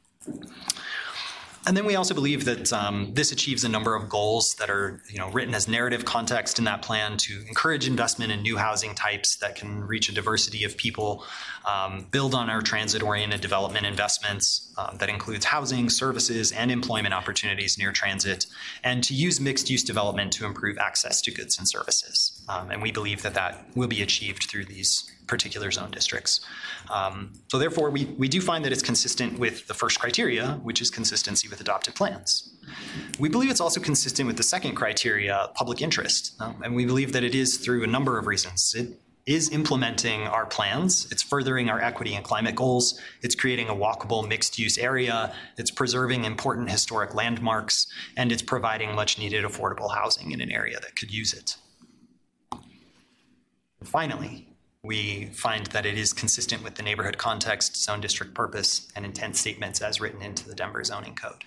And then we also believe that um, this achieves a number of goals that are, you know, written as narrative context in that plan to encourage investment in new housing types that can reach a diversity of people, um, build on our transit-oriented development investments um, that includes housing, services, and employment opportunities near transit, and to use mixed-use development to improve access to goods and services. Um, and we believe that that will be achieved through these particular zone districts. Um, so therefore, we, we do find that it's consistent with the first criteria, which is consistency with adopted plans. We believe it's also consistent with the second criteria, public interest, um, and we believe that it is through a number of reasons. It is implementing our plans, it's furthering our equity and climate goals, it's creating a walkable mixed-use area, it's preserving important historic landmarks, and it's providing much-needed affordable housing in an area that could use it. Finally, we find that it is consistent with the neighborhood context, zone district purpose, and intent statements as written into the Denver Zoning Code.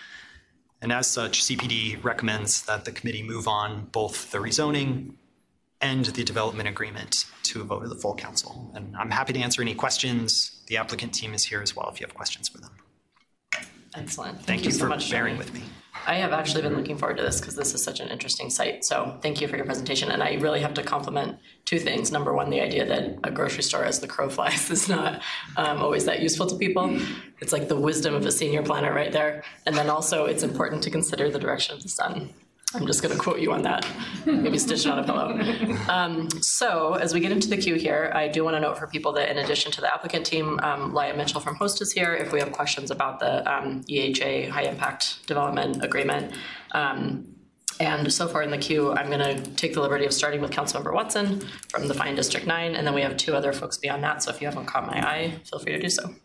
And as such, C P D recommends that the committee move on both the rezoning and the development agreement to a vote of the full council. And I'm happy to answer any questions. The applicant team is here as well if you have questions for them. Excellent. Thank, Thank you, you so for much, bearing Johnny. with me. I have actually been looking forward to this because this is such an interesting site. So thank you for your presentation. And I really have to compliment two things. Number one, the idea that a grocery store as the crow flies is not um, always that useful to people. It's like the wisdom of a senior planner right there. And then also it's important to consider the direction of the sun. I'm just going to quote you on that, maybe stitch it on a pillow. Um, so as we get into the queue here, I do want to note for people that in addition to the applicant team, um, Laia Mitchell from Host is here if we have questions about the um, E H A High Impact Development Agreement. Um, and so far in the queue, I'm going to take the liberty of starting with Councilmember Watson from the Fine District nine, and then we have two other folks beyond that. So if you haven't caught my eye, feel free to do so.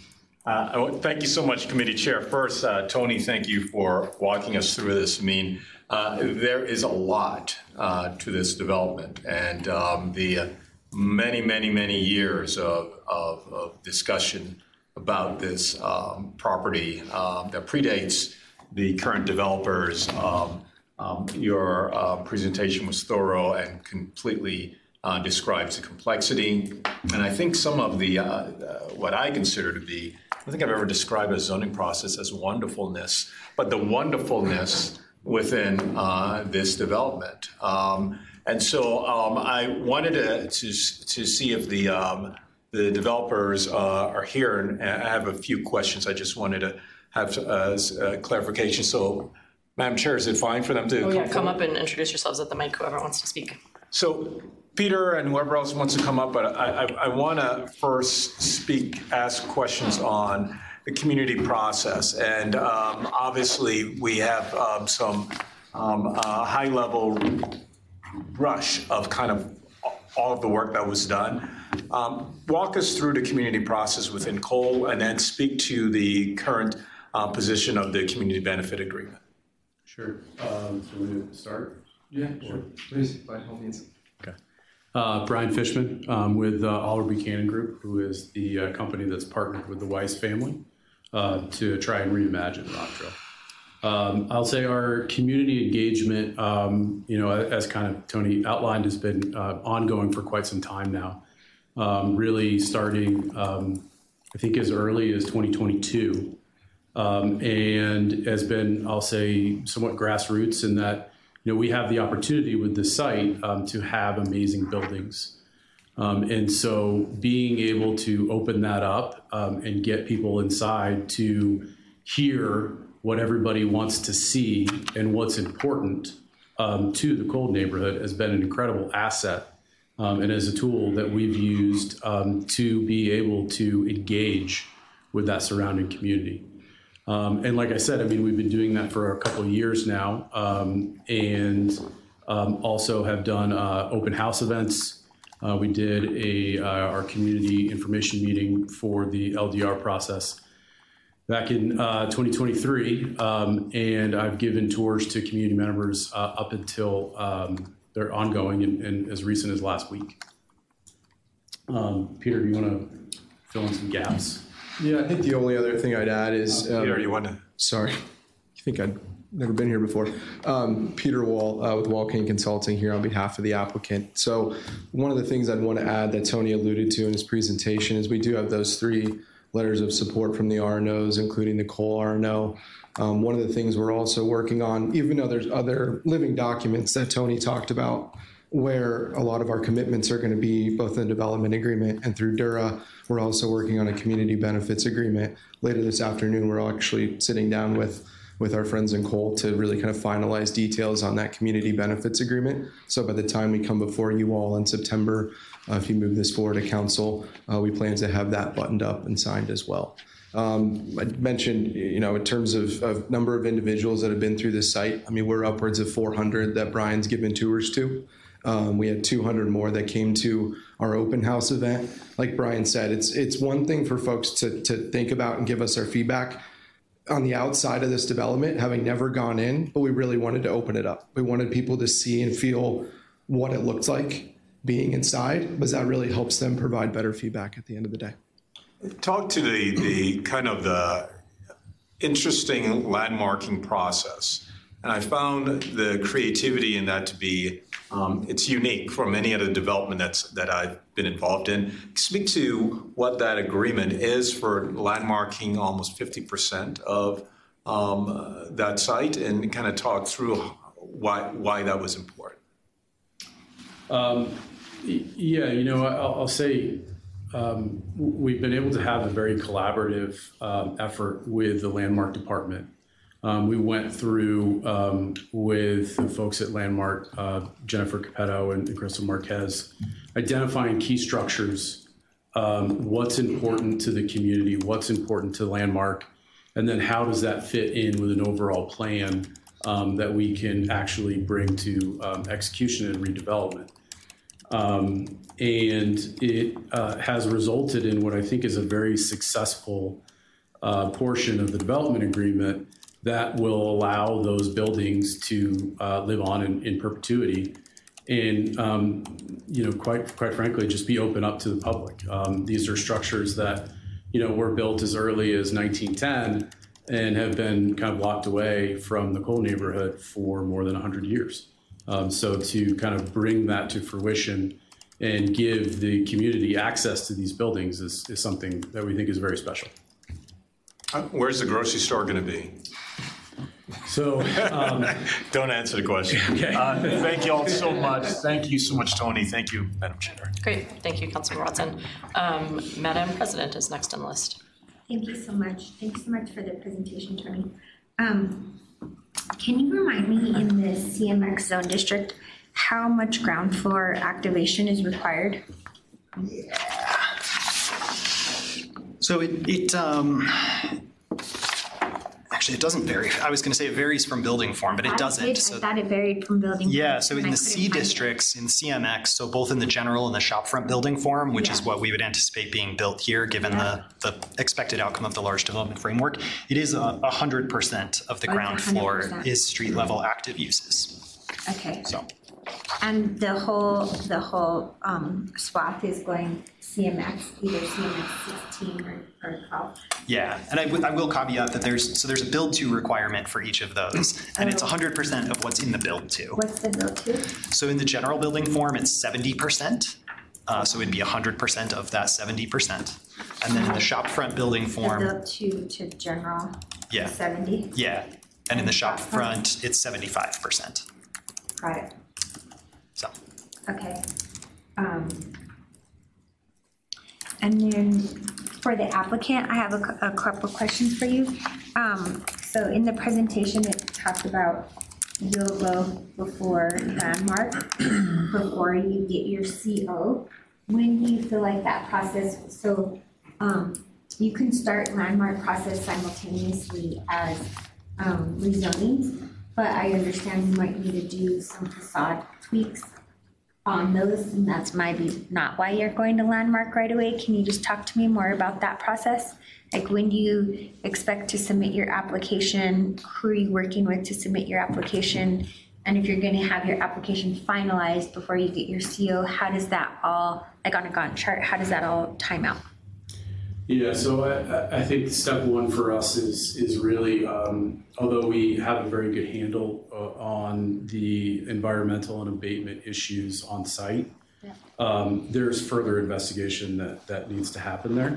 Uh, thank you so much, Committee Chair. First, uh, Tony, thank you for walking us through this. I mean, uh, there is a lot uh, to this development, and um, the uh, many, many, many years of, of, of discussion about this um, property um, that predates the current developers. Um, um, your uh, presentation was thorough and completely uh, describes the complexity, and I think some of the uh, uh, what I consider to be, I don't think I've ever described a zoning process as wonderfulness, but the wonderfulness within uh, this development. Um, and so um, I wanted to, to, to see if the, um, the developers uh, are here, and I have a few questions I just wanted to have uh, uh, clarification. So, Madam Chair, is it fine for them to Oh yeah, come come forward? up and introduce yourselves at the mic, whoever wants to speak. So Peter and whoever else wants to come up, but I, I, I want to first speak, ask questions on the community process. And um, obviously we have um, some um, uh, high level rush of kind of all of the work that was done. Um, walk us through the community process within Cole and then speak to the current uh, position of the community benefit agreement. Sure. Um, so we start? Yeah, sure. Please, by all means. Okay. Uh, Brian Fishman um, with uh, Oliver Buchanan Group, who is the uh, company that's partnered with the Weiss family uh, to try and reimagine Rock Trail. Um, I'll say our community engagement, um, you know, as kind of Tony outlined, has been uh, ongoing for quite some time now. Um, really starting, um, I think, as early as twenty twenty-two. Um, and has been, I'll say, somewhat grassroots in that, you know, we have the opportunity with the site um, to have amazing buildings. Um, and so being able to open that up um, and get people inside to hear what everybody wants to see and what's important um, to the Cold neighborhood has been an incredible asset um, and as a tool that we've used um, to be able to engage with that surrounding community. Um, and like I said, I mean, we've been doing that for a couple of years now, um, and um, also have done uh, open house events. Uh, we did a uh, our community information meeting for the L D R process back in uh, twenty twenty-three, um, and I've given tours to community members uh, up until um, they're ongoing and, and as recent as last week. Um, Peter, do you want to fill in some gaps? Yeah, I think the only other thing I'd add is um, Peter, you want to? Sorry, I think I'd never been here before. Um, Peter Wall uh, with Wall King Consulting here on behalf of the applicant. So one of the things I'd want to add that Tony alluded to in his presentation is we do have those three letters of support from the R N Os, including the Cole R N O. Um, one of the things we're also working on, even though there's other living documents that Tony talked about, where a lot of our commitments are going to be both in the development agreement and through D U R A. We're also working on a community benefits agreement. Later this afternoon, we're actually sitting down with, with our friends in Cole to really kind of finalize details on that community benefits agreement. So by the time we come before you all in September, uh, if you move this forward to council, uh, we plan to have that buttoned up and signed as well. Um, I mentioned, you know, in terms of, of number of individuals that have been through this site, I mean, we're upwards of four hundred that Brian's given tours to. Um, we had two hundred more that came to our open house event. Like Brian said, it's it's one thing for folks to, to think about and give us our feedback on the outside of this development, having never gone in, but we really wanted to open it up. We wanted people to see and feel what it looked like being inside, because that really helps them provide better feedback at the end of the day. Talk to the, the kind of the interesting landmarking process. And I found the creativity in that to be, um, it's unique from any other development that's, that I've been involved in. Speak to what that agreement is for landmarking almost fifty percent of um, uh, that site, and kind of talk through why, why that was important. Um, yeah, you know, I'll, I'll say um, we've been able to have a very collaborative um, effort with the Landmark Department. Um, we went through um, with the folks at Landmark, uh, Jennifer Capetto and, and Crystal Marquez, identifying key structures, um, what's important to the community, what's important to Landmark, and then how does that fit in with an overall plan um, that we can actually bring to um, execution and redevelopment. Um, and it uh, has resulted in what I think is a very successful uh, portion of the development agreement that will allow those buildings to uh, live on in, in perpetuity, and um, you know, quite quite frankly, just be open up to the public. Um, these are structures that, you know, were built as early as nineteen ten and have been kind of locked away from the Cole neighborhood for more than one hundred years. Um, so to kind of bring that to fruition and give the community access to these buildings is, is something that we think is very special. Uh, where's the grocery store going to be? So um, don't answer the question. Okay. Uh, thank you all so much. Thank you so much, Tony. Thank you, Madam Chair. Great, thank you, Councilman Watson. Um, Madam President is next on the list. Thank you so much. Thank you so much for the presentation, Tony. Um, can you remind me in the C M X zone district how much ground floor activation is required? Yeah. So it, it um, actually, it doesn't vary. I was going to say it varies from building form, but it doesn't. I, so, I thought it varied from building yeah, form. so in the C districts, in C M X, so both in the general and the shopfront building form, which yeah. is what we would anticipate being built here, given yeah. the, the expected outcome of the large development framework, it is a one hundred percent of the oh, ground floor is street level active uses. Okay. So. And the whole the whole um, swath is going C M X, either C M X sixteen or, or twelve. Yeah, and I, w- I will caveat that there's so there's a build to requirement for each of those, and it's one hundred percent of what's in the build to. What's the build to? So in the general building form, it's seventy percent. Uh, so it'd be one hundred percent of that seventy percent. And then in the shop front building form. The build to to general. Yeah. seventy. Yeah, and in the shop front, it's seventy-five percent. Got it. So. Okay. Um, and then for the applicant, I have a, a couple questions for you. Um, so in the presentation, it talked about you'll go before landmark, before you get your C O. When do you feel like that process, so um, you can start landmark process simultaneously as um, rezonings, but I understand you might need to do some facade tweaks on those, and that's maybe not why you're going to landmark right away. Can you just talk to me more about that process? Like, when do you expect to submit your application? Who are you working with to submit your application? And if you're going to have your application finalized before you get your C O, how does that all, like on a Gantt chart, how does that all time out? Yeah, so I, I think step one for us is is really, um, although we have a very good handle uh, on the environmental and abatement issues on site, yeah. um, there's further investigation that, that needs to happen there.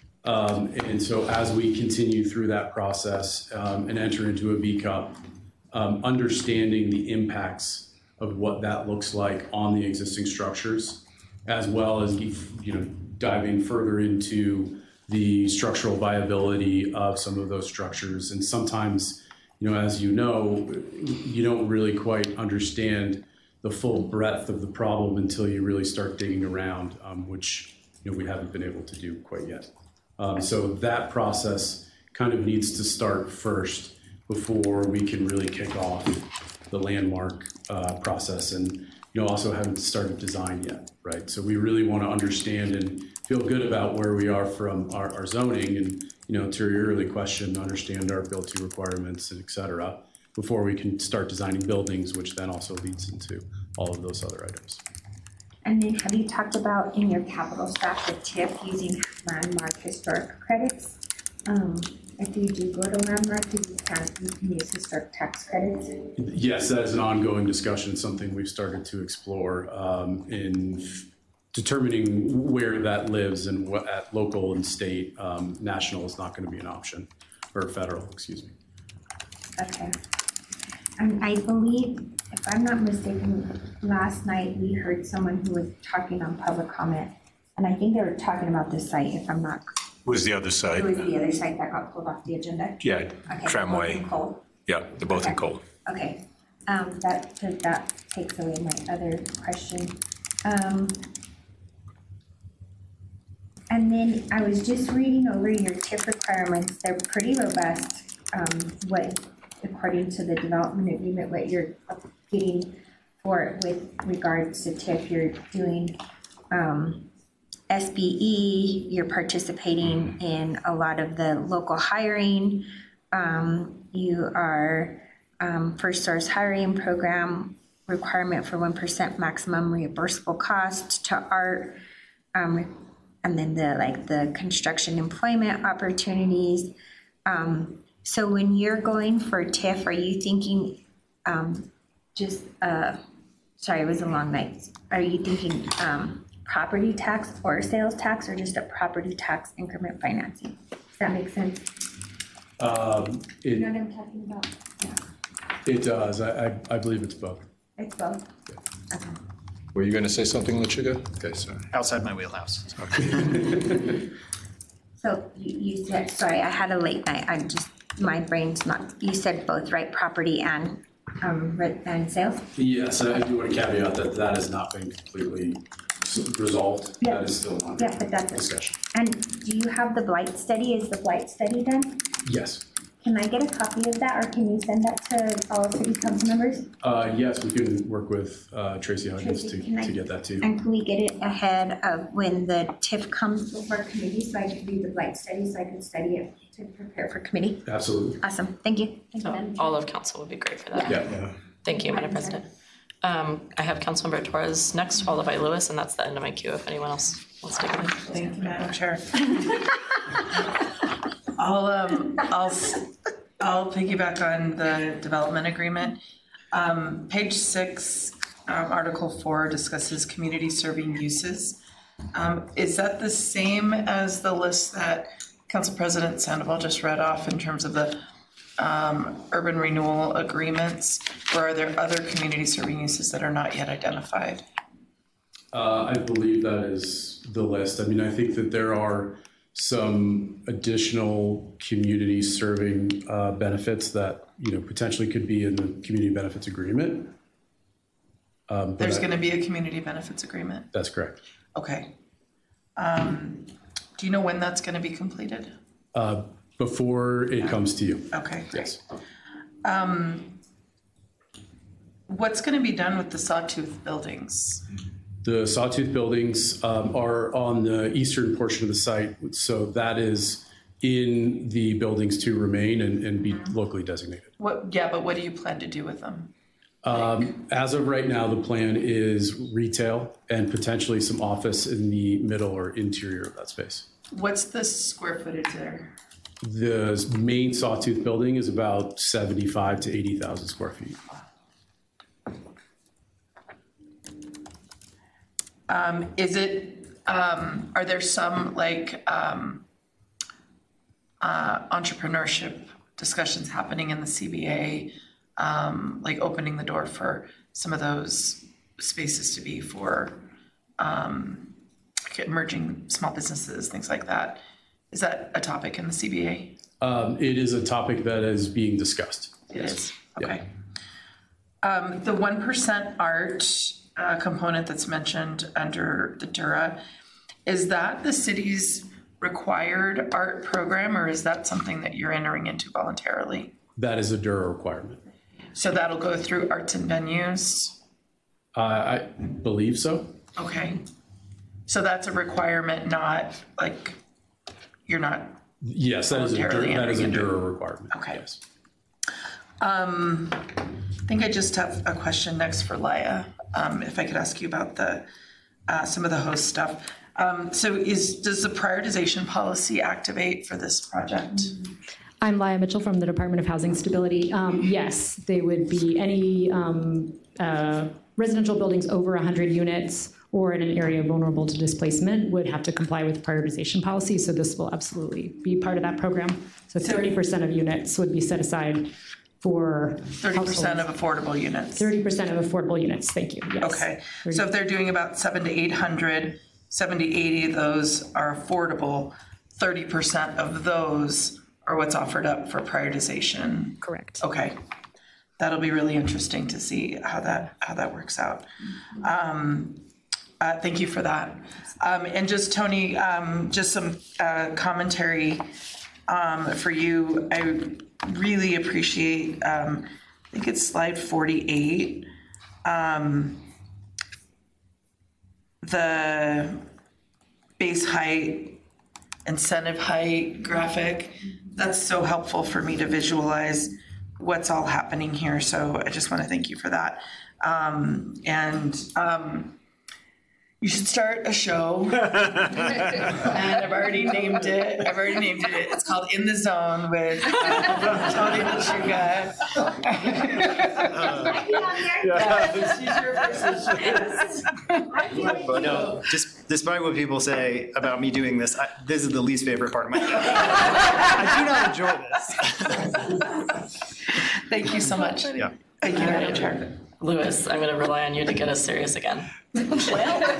Um, and so as we continue through that process um, and enter into a V CUP, um, understanding the impacts of what that looks like on the existing structures, as well as, you know, diving further into the structural viability of some of those structures. And sometimes, you know, as you know, you don't really quite understand the full breadth of the problem until you really start digging around, um, which, you know, we haven't been able to do quite yet. Um, so that process kind of needs to start first before we can really kick off the landmark uh, process, and, you know, also haven't started design yet, right? So we really want to understand and feel good about where we are from our, our zoning, and, you know, to your early question, understand our build to requirements and et cetera, before we can start designing buildings, which then also leads into all of those other items. And then have you talked about in your capital stack the T I F using landmark historic credits? Um, if you do go to landmark, you can, you can use historic tax credits. Yes, that is an ongoing discussion, something we've started to explore um, in determining where that lives, and what at local and state. Um, national is not going to be an option, or federal, excuse me. Okay. And I believe, if I'm not mistaken, last night we heard someone who was talking on public comment, and I think they were talking about this site, if I'm not. Was the other side? It was the other site that got pulled off the agenda? Yeah, Okay, Tramway. Cole. Yeah, they're both Okay. in Cole. Okay, um, that, so that takes away my other question. Um, and then I was just reading over your T I F requirements. They're pretty robust. Um, what, according to the development agreement, what you're getting for with regards to T I F, you're doing, um, S B E, you're participating in a lot of the local hiring. Um, you are um, first source hiring program, requirement for one percent maximum reimbursable cost to art. Um, and then the like the construction employment opportunities. Um, so when you're going for T I F, are you thinking um, just, uh, sorry, it was a long night. Are you thinking um, property tax or sales tax, or just a property tax increment financing? Does that make sense? Um, it, You know what I'm talking about? Yeah, it does. I, I, I believe it's both. it's both. Okay. Were you going to say something, LaChiga? Okay, sorry. Outside my wheelhouse. So you, you said, sorry, I had a late night. I just, my brain's not, you said both, right? Property and, um, re- and sales? Yes, I do want to caveat that that has not been completely resolved. Yeah. That is still on Yeah, but that's it. discussion. And do you have the blight study? Is the blight study done? Yes. Can I get a copy of that, or can you send that to all city council members? Uh, yes, we can work with uh, Tracy Huggins Tracy, to, can I- to get that too. And can we get it ahead of when the T I F comes before committee, so I can do the blight study, so I can study it to prepare for committee? Absolutely. Awesome, thank you. Thank you, So Madam Chair. all of council would be great for that. Yeah. yeah. Thank you, Madam President. Um, I have Councilmember Torres next, followed by Lewis, and that's the end of my queue if anyone else wants to take it. Thank you, Madam Chair. I'll, um, I'll, I'll piggyback on the development agreement. Um, page six, um, Article four discusses community serving uses. Um, is that the same as the list that Council President Sandoval just read off in terms of the um, urban renewal agreements, or are there other community serving uses that are not yet identified? Uh, I believe that is the list. I mean, I think that there are some additional community serving uh, benefits that, you know, potentially could be in the community benefits agreement. Um, but There's I- going to be a community benefits agreement. That's correct. Okay. Um, do you know when that's going to be completed? Uh, Before it comes to you. Okay. Yes. Um, what's going to be done with the Sawtooth buildings? The Sawtooth buildings um, are on the eastern portion of the site, so that is in the buildings to remain and, and be locally designated. What? Yeah, but what do you plan to do with them? Um, as of right now, the plan is retail and potentially some office in the middle or interior of that space. What's the square footage there? The main Sawtooth building is about seventy-five to eighty thousand square feet. Um, is it, um, are there some like, um, uh, entrepreneurship discussions happening in the C B A? Um, like opening the door for some of those spaces to be for, um, emerging small businesses, things like that. Is that a topic in the C B A? Um, it is a topic that is being discussed. It is, okay. Um, the one percent art uh, component that's mentioned under the Dura, is that the city's required art program, or is that something that you're entering into voluntarily? That is a Dura requirement. So that'll go through arts and venues? Uh, I believe so. Okay. So that's a requirement, not like, you're not Yes, that is a Dura, voluntarily that is a entering into- Dura requirement. Okay. Yes. Um, I think I just have a question next for Laya. Um, if I could ask you about the, uh, some of the host stuff. Um, so is, does the prioritization policy activate for this project? I'm Laya Mitchell from the Department of Housing Stability. Um, yes, they would be any um, uh, residential buildings over one hundred units or in an area vulnerable to displacement would have to comply with prioritization policy. So this will absolutely be part of that program. So thirty percent of units would be set aside for thirty percent of affordable units. thirty percent of affordable units, thank you, yes. Okay, so if they're doing about seven to eight hundred, seventy, eighty of those are affordable, thirty percent of those are what's offered up for prioritization. Correct. Okay, that'll be really interesting to see how that, how that works out. Um, uh, thank you for that. Um, and just Tony, um, just some, uh, commentary, um, for you. I really appreciate, um, I think it's slide forty-eight. Um, the base height, incentive height graphic, that's so helpful for me to visualize what's all happening here. So I just want to thank you for that. Um, and um, you should start a show. And I've already named it. I've already named it. It's called In the Zone with uh, Tony Lechuga. No, just despite what people say about me doing this, I, this is the least favorite part of my job. I do not enjoy this. Thank you so much. Yeah. Thank you, Madam Chair. Lewis, I'm going to rely on you to get us serious again. It's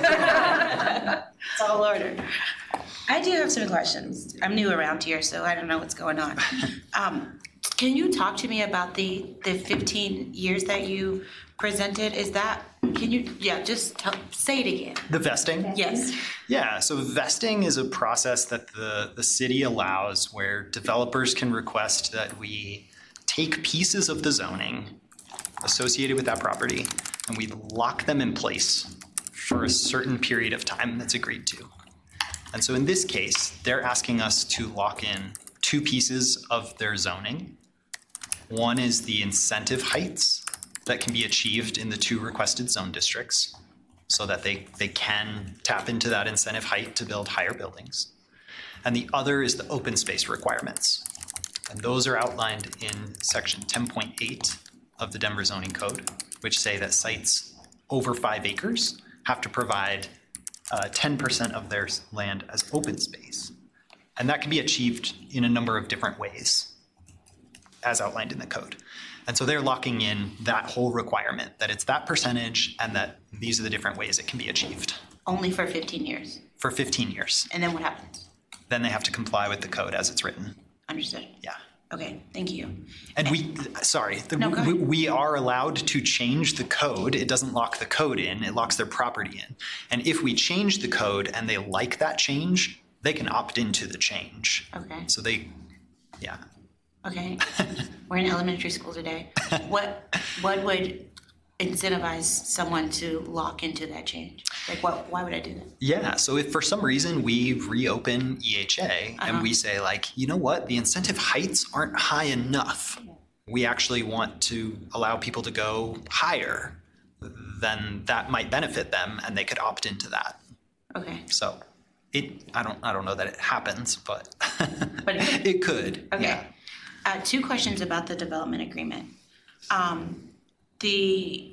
all order. I do have some questions. I'm new around here, so I don't know what's going on. Um, can you talk to me about the, the fifteen years that you presented? Is that, can you, yeah, just tell, say it again. The vesting? Yes. Yeah, so vesting is a process that the, the city allows where developers can request that we take pieces of the zoning associated with that property and we lock them in place for a certain period of time that's agreed to. And so in this case, they're asking us to lock in two pieces of their zoning. One is the incentive heights that can be achieved in the two requested zone districts so that they, they can tap into that incentive height to build higher buildings. And the other is the open space requirements. And those are outlined in section ten point eight of the Denver zoning code, which say that sites over five acres have to provide uh, ten percent of their land as open space. And that can be achieved in a number of different ways, as outlined in the code. And so they're locking in that whole requirement, that it's that percentage and that these are the different ways it can be achieved Only for fifteen years. for fifteen years. And then what happens? then they have to comply with the code as it's written. Understood. Yeah. Okay, thank you. And we, sorry, the, No, go we, ahead. we are allowed to change the code. It doesn't lock the code in, it locks their property in. And if we change the code and they like that change, they can opt into the change. Okay. So they, yeah. Okay, we're in elementary school today. What, what would incentivize someone to lock into that change? Like, what, why would I do that? Yeah, so if for some reason we reopen E H A Uh-huh. and we say like, you know what, the incentive heights aren't high enough. We actually want to allow people to go higher, then that might benefit them and they could opt into that. Okay. So it, I don't, I don't know that it happens, but But it could. it could. Okay. Yeah. Uh, two questions about the development agreement. Um, the,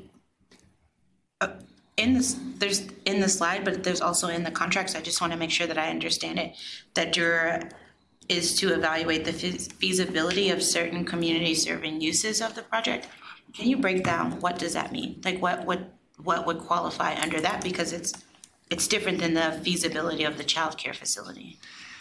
uh, in this, there's in the slide, but there's also in the contracts, I just want to make sure that I understand it, that Dura is to evaluate the feas- feasibility of certain community serving uses of the project. Can you break down, what does that mean? Like what, what, what would qualify under that? Because it's, it's different than the feasibility of the childcare facility.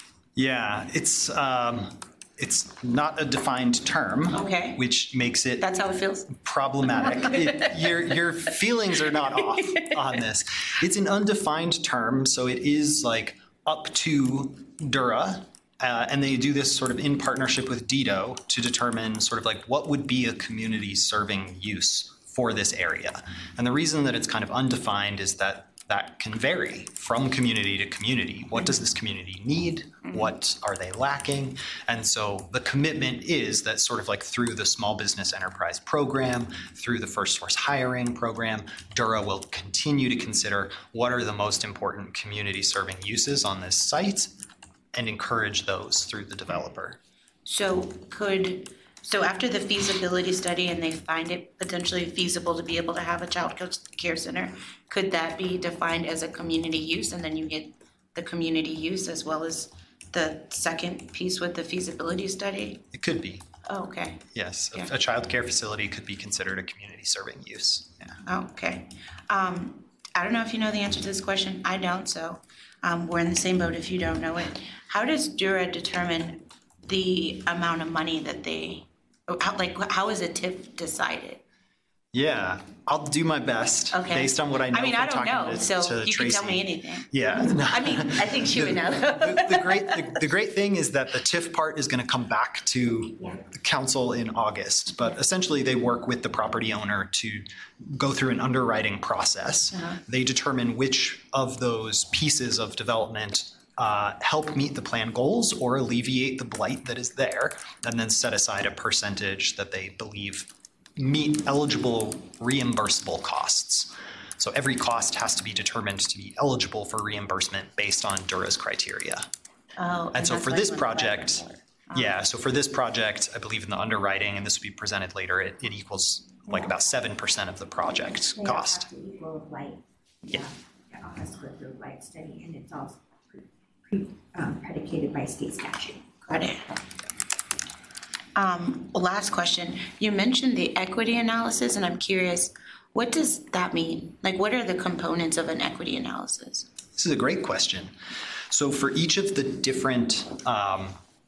Yeah, it's, um, it's not a defined term. Okay. Which makes it. That's how it feels? Problematic. It, your, your feelings are not off on this. It's an undefined term, so it is like up to Dura, uh, and they do this sort of in partnership with Dido to determine sort of like what would be a community serving use for this area. And the reason that it's kind of undefined is that that can vary from community to community. What does this community need? What are they lacking? And so the commitment is that sort of like through the Small Business Enterprise Program, through the First Source Hiring Program, Dura will continue to consider what are the most important community serving uses on this site and encourage those through the developer. So could, so after the feasibility study and they find it potentially feasible to be able to have a child care center, could that be defined as a community use and then you get the community use as well as the second piece with the feasibility study? It could be. Oh, okay. Yes, a, Yeah. a child care facility could be considered a community serving use. Yeah. Oh, okay. Um, I don't know if you know the answer to this question. I don't, so um, we're in the same boat if you don't know it. How does Dura determine the amount of money that they, or how, like, how is a T I F decided? Yeah, I'll do my best Okay. based on what I know I mean, from I don't talking know, to, so to you Tracy. can tell me anything. Yeah. I mean, I think she would know. the, the great the, the great thing is that the T I F part is going to come back to the council in August, but essentially they work with the property owner to go through an underwriting process. Uh-huh. They determine which of those pieces of development uh, help meet the plan goals or alleviate the blight that is there, and then set aside a percentage that they believe meet eligible reimbursable costs. So every cost has to be determined to be eligible for reimbursement based on Dura's criteria. Oh, And so that's for why this you went to that project, report. yeah, so for this project, I believe in the underwriting, and this will be presented later, it, it equals like about seven percent of the project cost. They have to equal light. Yeah. It all has to go through a light study and it's all pre, pre, um, predicated by state statute. Got it. Um, last question. You mentioned the equity analysis, and I'm curious, what does that mean? Like, what are the components of an equity analysis? This is a great question. So for each of the different, um,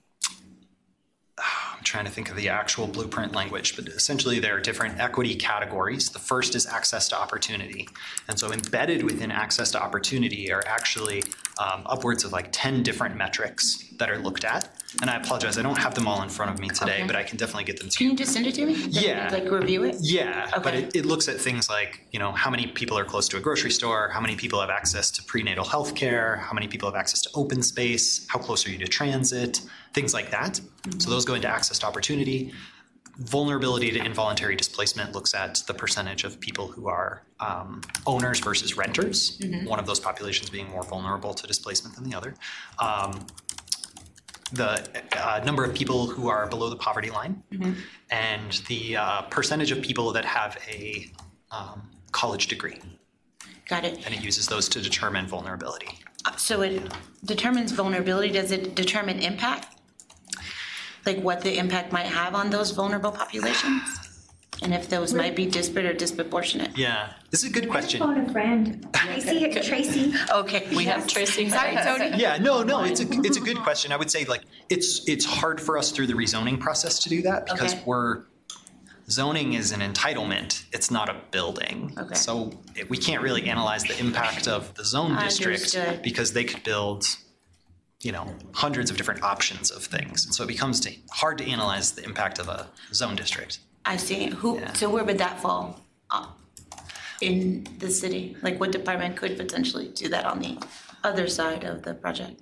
I'm trying to think of the actual blueprint language, but essentially there are different equity categories. The first is access to opportunity. And so embedded within access to opportunity are actually um, upwards of like ten different metrics that are looked at. And I apologize, I don't have them all in front of me today, Okay. but I can definitely get them to Can you. you just send it to me? Then we Yeah. Like review it? Yeah, but Okay. it, it looks at things like, you know, how many people are close to a grocery store, how many people have access to prenatal health care, how many people have access to open space, how close are you to transit, things like that. So those go into access to opportunity. Vulnerability to involuntary displacement looks at the percentage of people who are um, owners versus renters, Mhm. one of those populations being more vulnerable to displacement than the other. Um, the uh, number of people who are below the poverty line, Mhm. and the uh, percentage of people that have a um, college degree. Got it. And it uses those to determine vulnerability. Uh, So it determines vulnerability. Does it determine impact? Like what the impact might have on those vulnerable populations? And if those might be disparate or disproportionate? Yeah, this is a good question. Phone a friend. Tracy, Tracy. Okay. We have Tracy. Sorry, Tony. Yeah, no, no, it's a, it's a good question. I would say like, it's, it's hard for us through the rezoning process to do that because Okay. we're, zoning is an entitlement, it's not a building. Okay. So it- we can't really analyze the impact of the zone district Understood. because they could build, you know, hundreds of different options of things. And so it becomes to- hard to analyze the impact of a zone district. I see. Who, so where would that fall uh, in the city? Like what department could potentially do that on the other side of the project?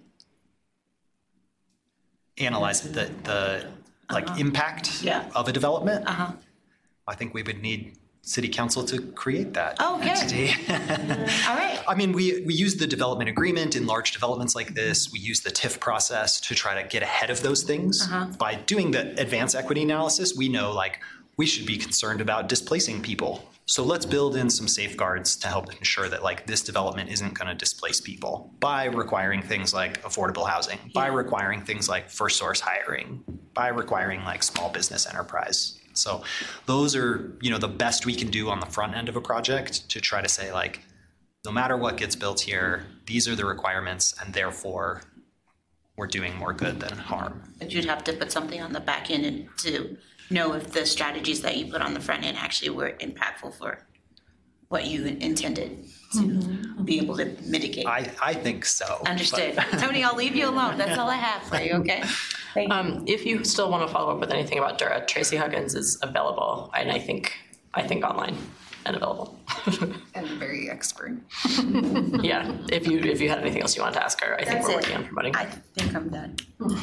Analyze the, the like Uh-huh. impact Yeah. of a development. Uh-huh. I think we would need city council to create that Oh, good. entity. All right. I mean, we, we use the development agreement in large developments like this. We use the T I F process to try to get ahead of those things. Uh-huh. By doing the advanced equity analysis, we know like we should be concerned about displacing people. So let's build in some safeguards to help ensure that like this development isn't going to displace people by requiring things like affordable housing, by requiring things like first source hiring, by requiring like small business enterprise. So those are, you know, the best we can do on the front end of a project to try to say like, no matter what gets built here, these are the requirements and therefore we're doing more good than harm. But you'd have to put something on the back end and to know if the strategies that you put on the front end actually were impactful for what you intended to be able to mitigate. I, I think so. Understood. but- Tony, I'll leave you alone. That's all I have for you, okay? Thank you. Um, if you still want to follow up with anything about Dura, Tracy Huggins is available, and I think, I think online and available. And very expert. Yeah, if you, if you had anything else you wanted to ask her, I think That's we're it. working on promoting. I think I'm done.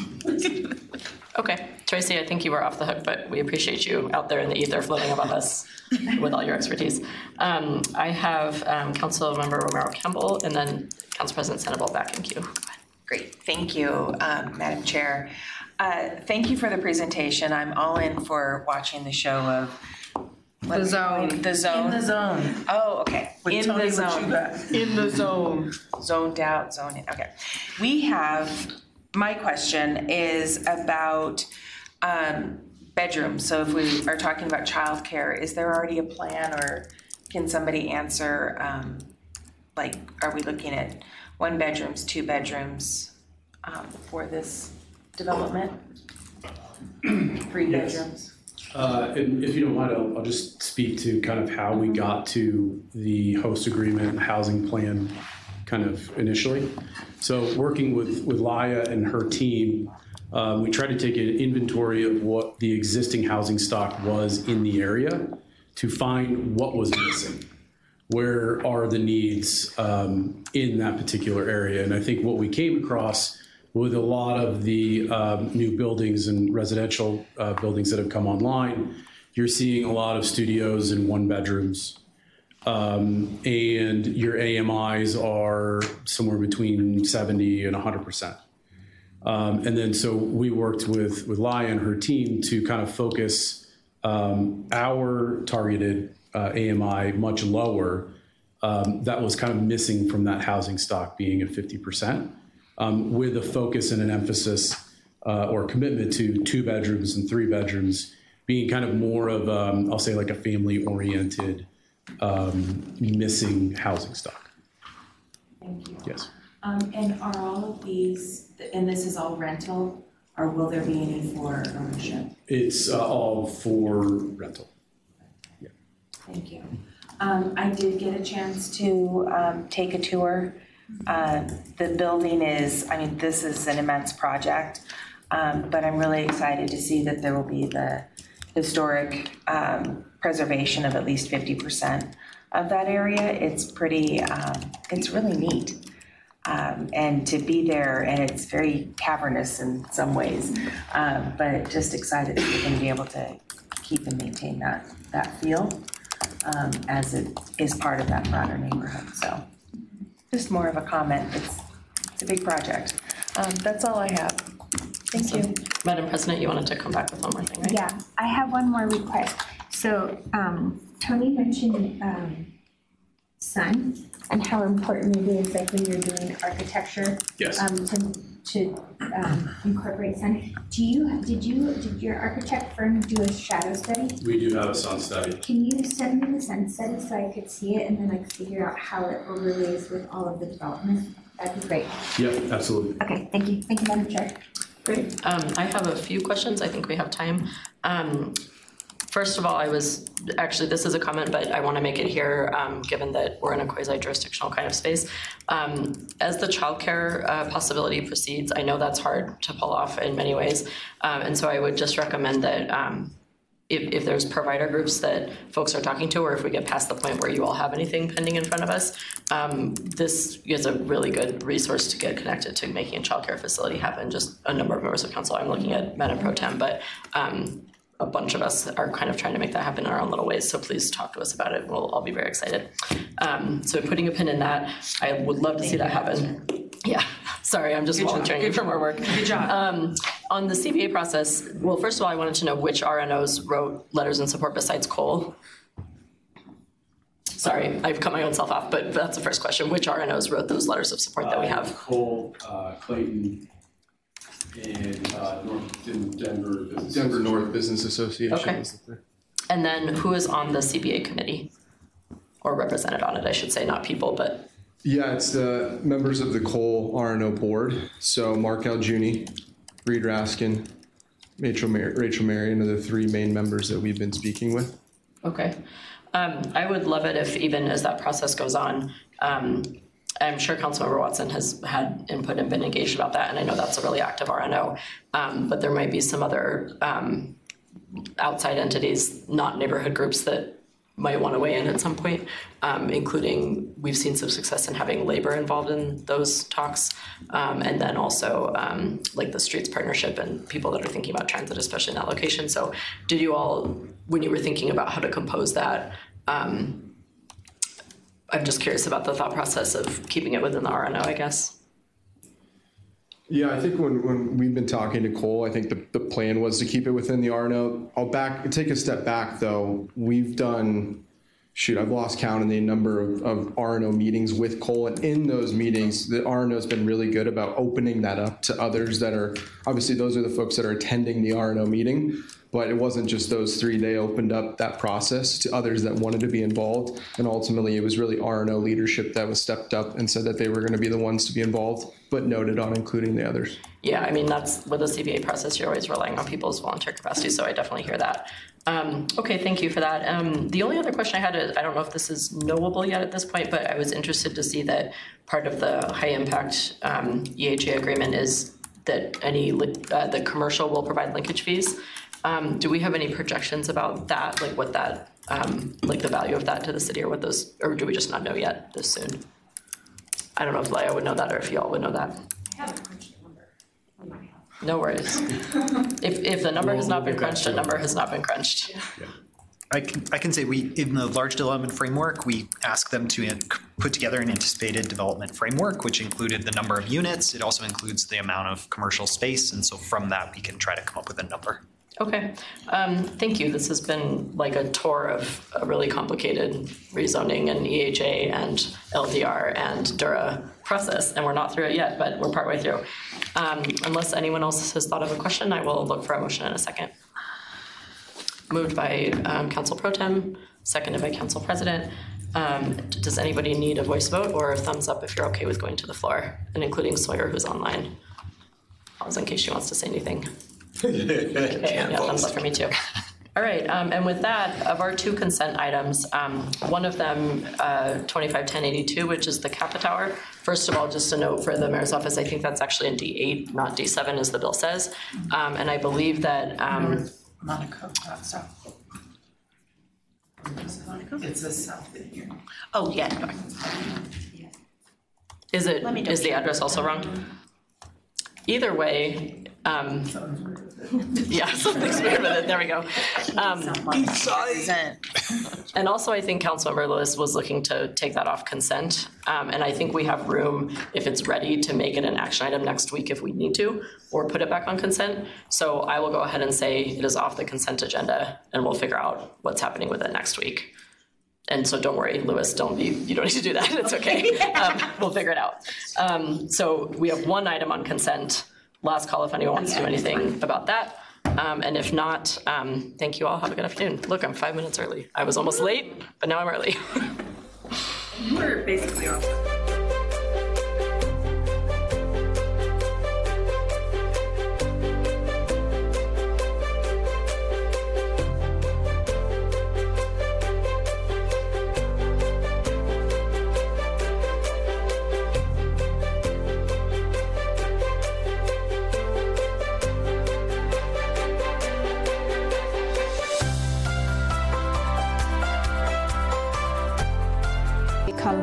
Okay, Tracy, I think you were off the hook, but we appreciate you out there in the ether floating above us with all your expertise. Um, I have um, Councilmember Romero Campbell and then Council President Sandoval back in queue. Great, thank you, um, Madam Chair. Uh, Thank you for the presentation. I'm all in for watching the show of. The zone. The zone. In the zone. Oh, okay. With In Tony the zone. Machuga. In the zone. Zoned out, zoned in, okay. We have, my question is about um, bedrooms. So if we are talking about childcare, is there already a plan or can somebody answer, um, like, are we looking at one bedrooms, two bedrooms um, for this development? Three Yes. bedrooms? Uh, and if you don't mind, I'll, I'll just speak to kind of how we got to the host agreement, housing plan kind of initially. So working with, with Laya and her team, um, we tried to take an inventory of what the existing housing stock was in the area to find what was missing. Where are the needs um, in that particular area? And I think what we came across with a lot of the um, new buildings and residential uh, buildings that have come online, you're seeing a lot of studios and one bedrooms. Um, and your A M Is are somewhere between seventy and one hundred percent. Um, and then so we worked with, with Laya and her team to kind of focus um, our targeted uh, A M I much lower. Um, that was kind of missing from that housing stock being at fifty percent. Um, with a focus and an emphasis uh, or commitment to two bedrooms and three bedrooms being kind of more of, um, I'll say like a family-oriented um, missing housing stock. Thank you. Yes. Um, and are all of these, and this is all rental, or will there be any for ownership? It's uh, all for rental. Thank you. Um, I did get a chance to, um, take a tour. Uh, the building is, I mean, this is an immense project, um, but I'm really excited to see that there will be the historic, um, preservation of at least fifty percent of that area. It's pretty, um, it's really neat. Um, and to be there, and it's very cavernous in some ways, um, but just excited that we're going to be able to keep and maintain that, that feel, um, as it is part of that broader neighborhood, so. Just more of a comment. It's, it's a big project. Um, that's all I have. Thank you. Madam President, you wanted to come back with one more thing, right? Yeah, I have one more request. So um, Tony mentioned um, son and how important it is, like when you're doing architecture. Yes. Um, to, to, um, incorporate sun. Do you, did you, did your architect firm do a shadow study? We do have a sun study. Can you send me the sun study so I could see it and then I could figure out how it overlays with all of the development? That'd be great. Yep, absolutely. Okay, thank you. Thank you, Madam Chair. Great. Um, I have a few questions. I think we have time. Um, First of all, I was, actually, this is a comment, but I want to make it here, um, given that we're in a quasi-jurisdictional kind of space. Um, as the childcare uh, possibility proceeds, I know that's hard to pull off in many ways. Um, and so I would just recommend that um, if, if there's provider groups that folks are talking to, or if we get past the point where you all have anything pending in front of us, um, this is a really good resource to get connected to making a childcare facility happen. Just a number of members of council, I'm looking at Madam Pro Tem, but um, a bunch of us are kind of trying to make that happen in our own little ways. So please talk to us about it. We'll all be very excited. Um, so putting a pin in that, I would love to see that happen. Yeah, sorry, I'm just Good job. volunteering Good you for more work. Good job. Um, on the C B A process, well, first of all, I wanted to know which R N Os wrote letters in support besides Cole. Sorry, I've cut my own self off, but that's the first question. Which R N Os wrote those letters of support that we have? Uh, Cole, uh, Clayton, and uh, North Denver Business Denver North Business Association. Okay. is the third. And then who is on the C B A committee? Or represented on it, I should say, not people, but. Yeah, it's the members of the Cole R and O board. So Mark Aljuni, Reed Raskin, Rachel, Mar- Rachel Marion are the three main members that we've been speaking with. Okay. Um, I would love it if even as that process goes on, um, I'm sure Councilmember Watson has had input and been engaged about that, and I know that's a really active R N O, um, but there might be some other um, outside entities, not neighborhood groups, that might want to weigh in at some point, um, including we've seen some success in having labor involved in those talks, um, and then also um, like the Streets Partnership and people that are thinking about transit, especially in that location. So did you all, when you were thinking about how to compose that, um, I'm just curious about the thought process of keeping it within the R N O, I guess. Yeah, I think when, when we've been talking to Cole, I think the, the plan was to keep it within the R N O. I'll back take a step back though. We've done, shoot, I've lost count in the number of, of R N O meetings with Cole, and in those meetings, the R N O has been really good about opening that up to others that are, obviously those are the folks that are attending the R N O meeting, but it wasn't just those three. They opened up that process to others that wanted to be involved, and ultimately it was really R N O leadership that was stepped up and said that they were going to be the ones to be involved, but noted on including the others. Yeah, I mean, that's with the C B A process, you're always relying on people's volunteer capacity, so I definitely hear that. Um, okay, thank you for that. Um, the only other question I had is, I don't know if this is knowable yet at this point, but I was interested to see that part of the high impact um, E H A agreement is that any, uh, the commercial will provide linkage fees. Um, do we have any projections about that, like what that, um, like the value of that to the city, or what those, or do we just not know yet this soon? I don't know if Leia would know that or if y'all would know that. I haven't crunched the number on my house. No worries. If, if the number has not been crunched, a number has not been crunched. I can, I can say we, in the large development framework, we asked them to put together an anticipated development framework, which included the number of units. It also includes the amount of commercial space. And so from that, we can try to come up with a number. Okay, um, thank you. This has been like a tour of a really complicated rezoning and E H A and L D R and Dura process, and we're not through it yet, but we're partway through. Um, unless anyone else has thought of a question, I will look for a motion in a second. Moved by um, Council Pro Tem, seconded by Council President. Um, does anybody need a voice vote or a thumbs up if you're okay with going to the floor, and including Sawyer, who's online? Pause in case she wants to say anything. Okay, yeah, thumbs up for me too. All right, um, and with that, of our two consent items, um, one of them, uh, twenty-five ten eighty-two, which is the Kappa Tower. First of all, just a note for the mayor's office, I think that's actually in D eight, not D seven, as the bill says. Um, and I believe that um, Monaco, not south. It says south in here. Oh, yeah. is it Let me is the double check. address also wrong? Either way, um, yeah, something's weird with it. There we go. Um, and also, I think Councilmember Lewis was looking to take that off consent. Um, and I think we have room, if it's ready, to make it an action item next week if we need to, or put it back on consent. So I will go ahead and say it is off the consent agenda, and we'll figure out what's happening with it next week. and so don't worry, Louis, don't be, you don't need to do that. It's okay. Um, we'll figure it out. Um, so we have one item on consent. Last call if anyone wants to do anything about that. Um, and if not, um, thank you all. Have a good afternoon. Look, I'm five minutes early. I was almost late, but now I'm early. You were basically off.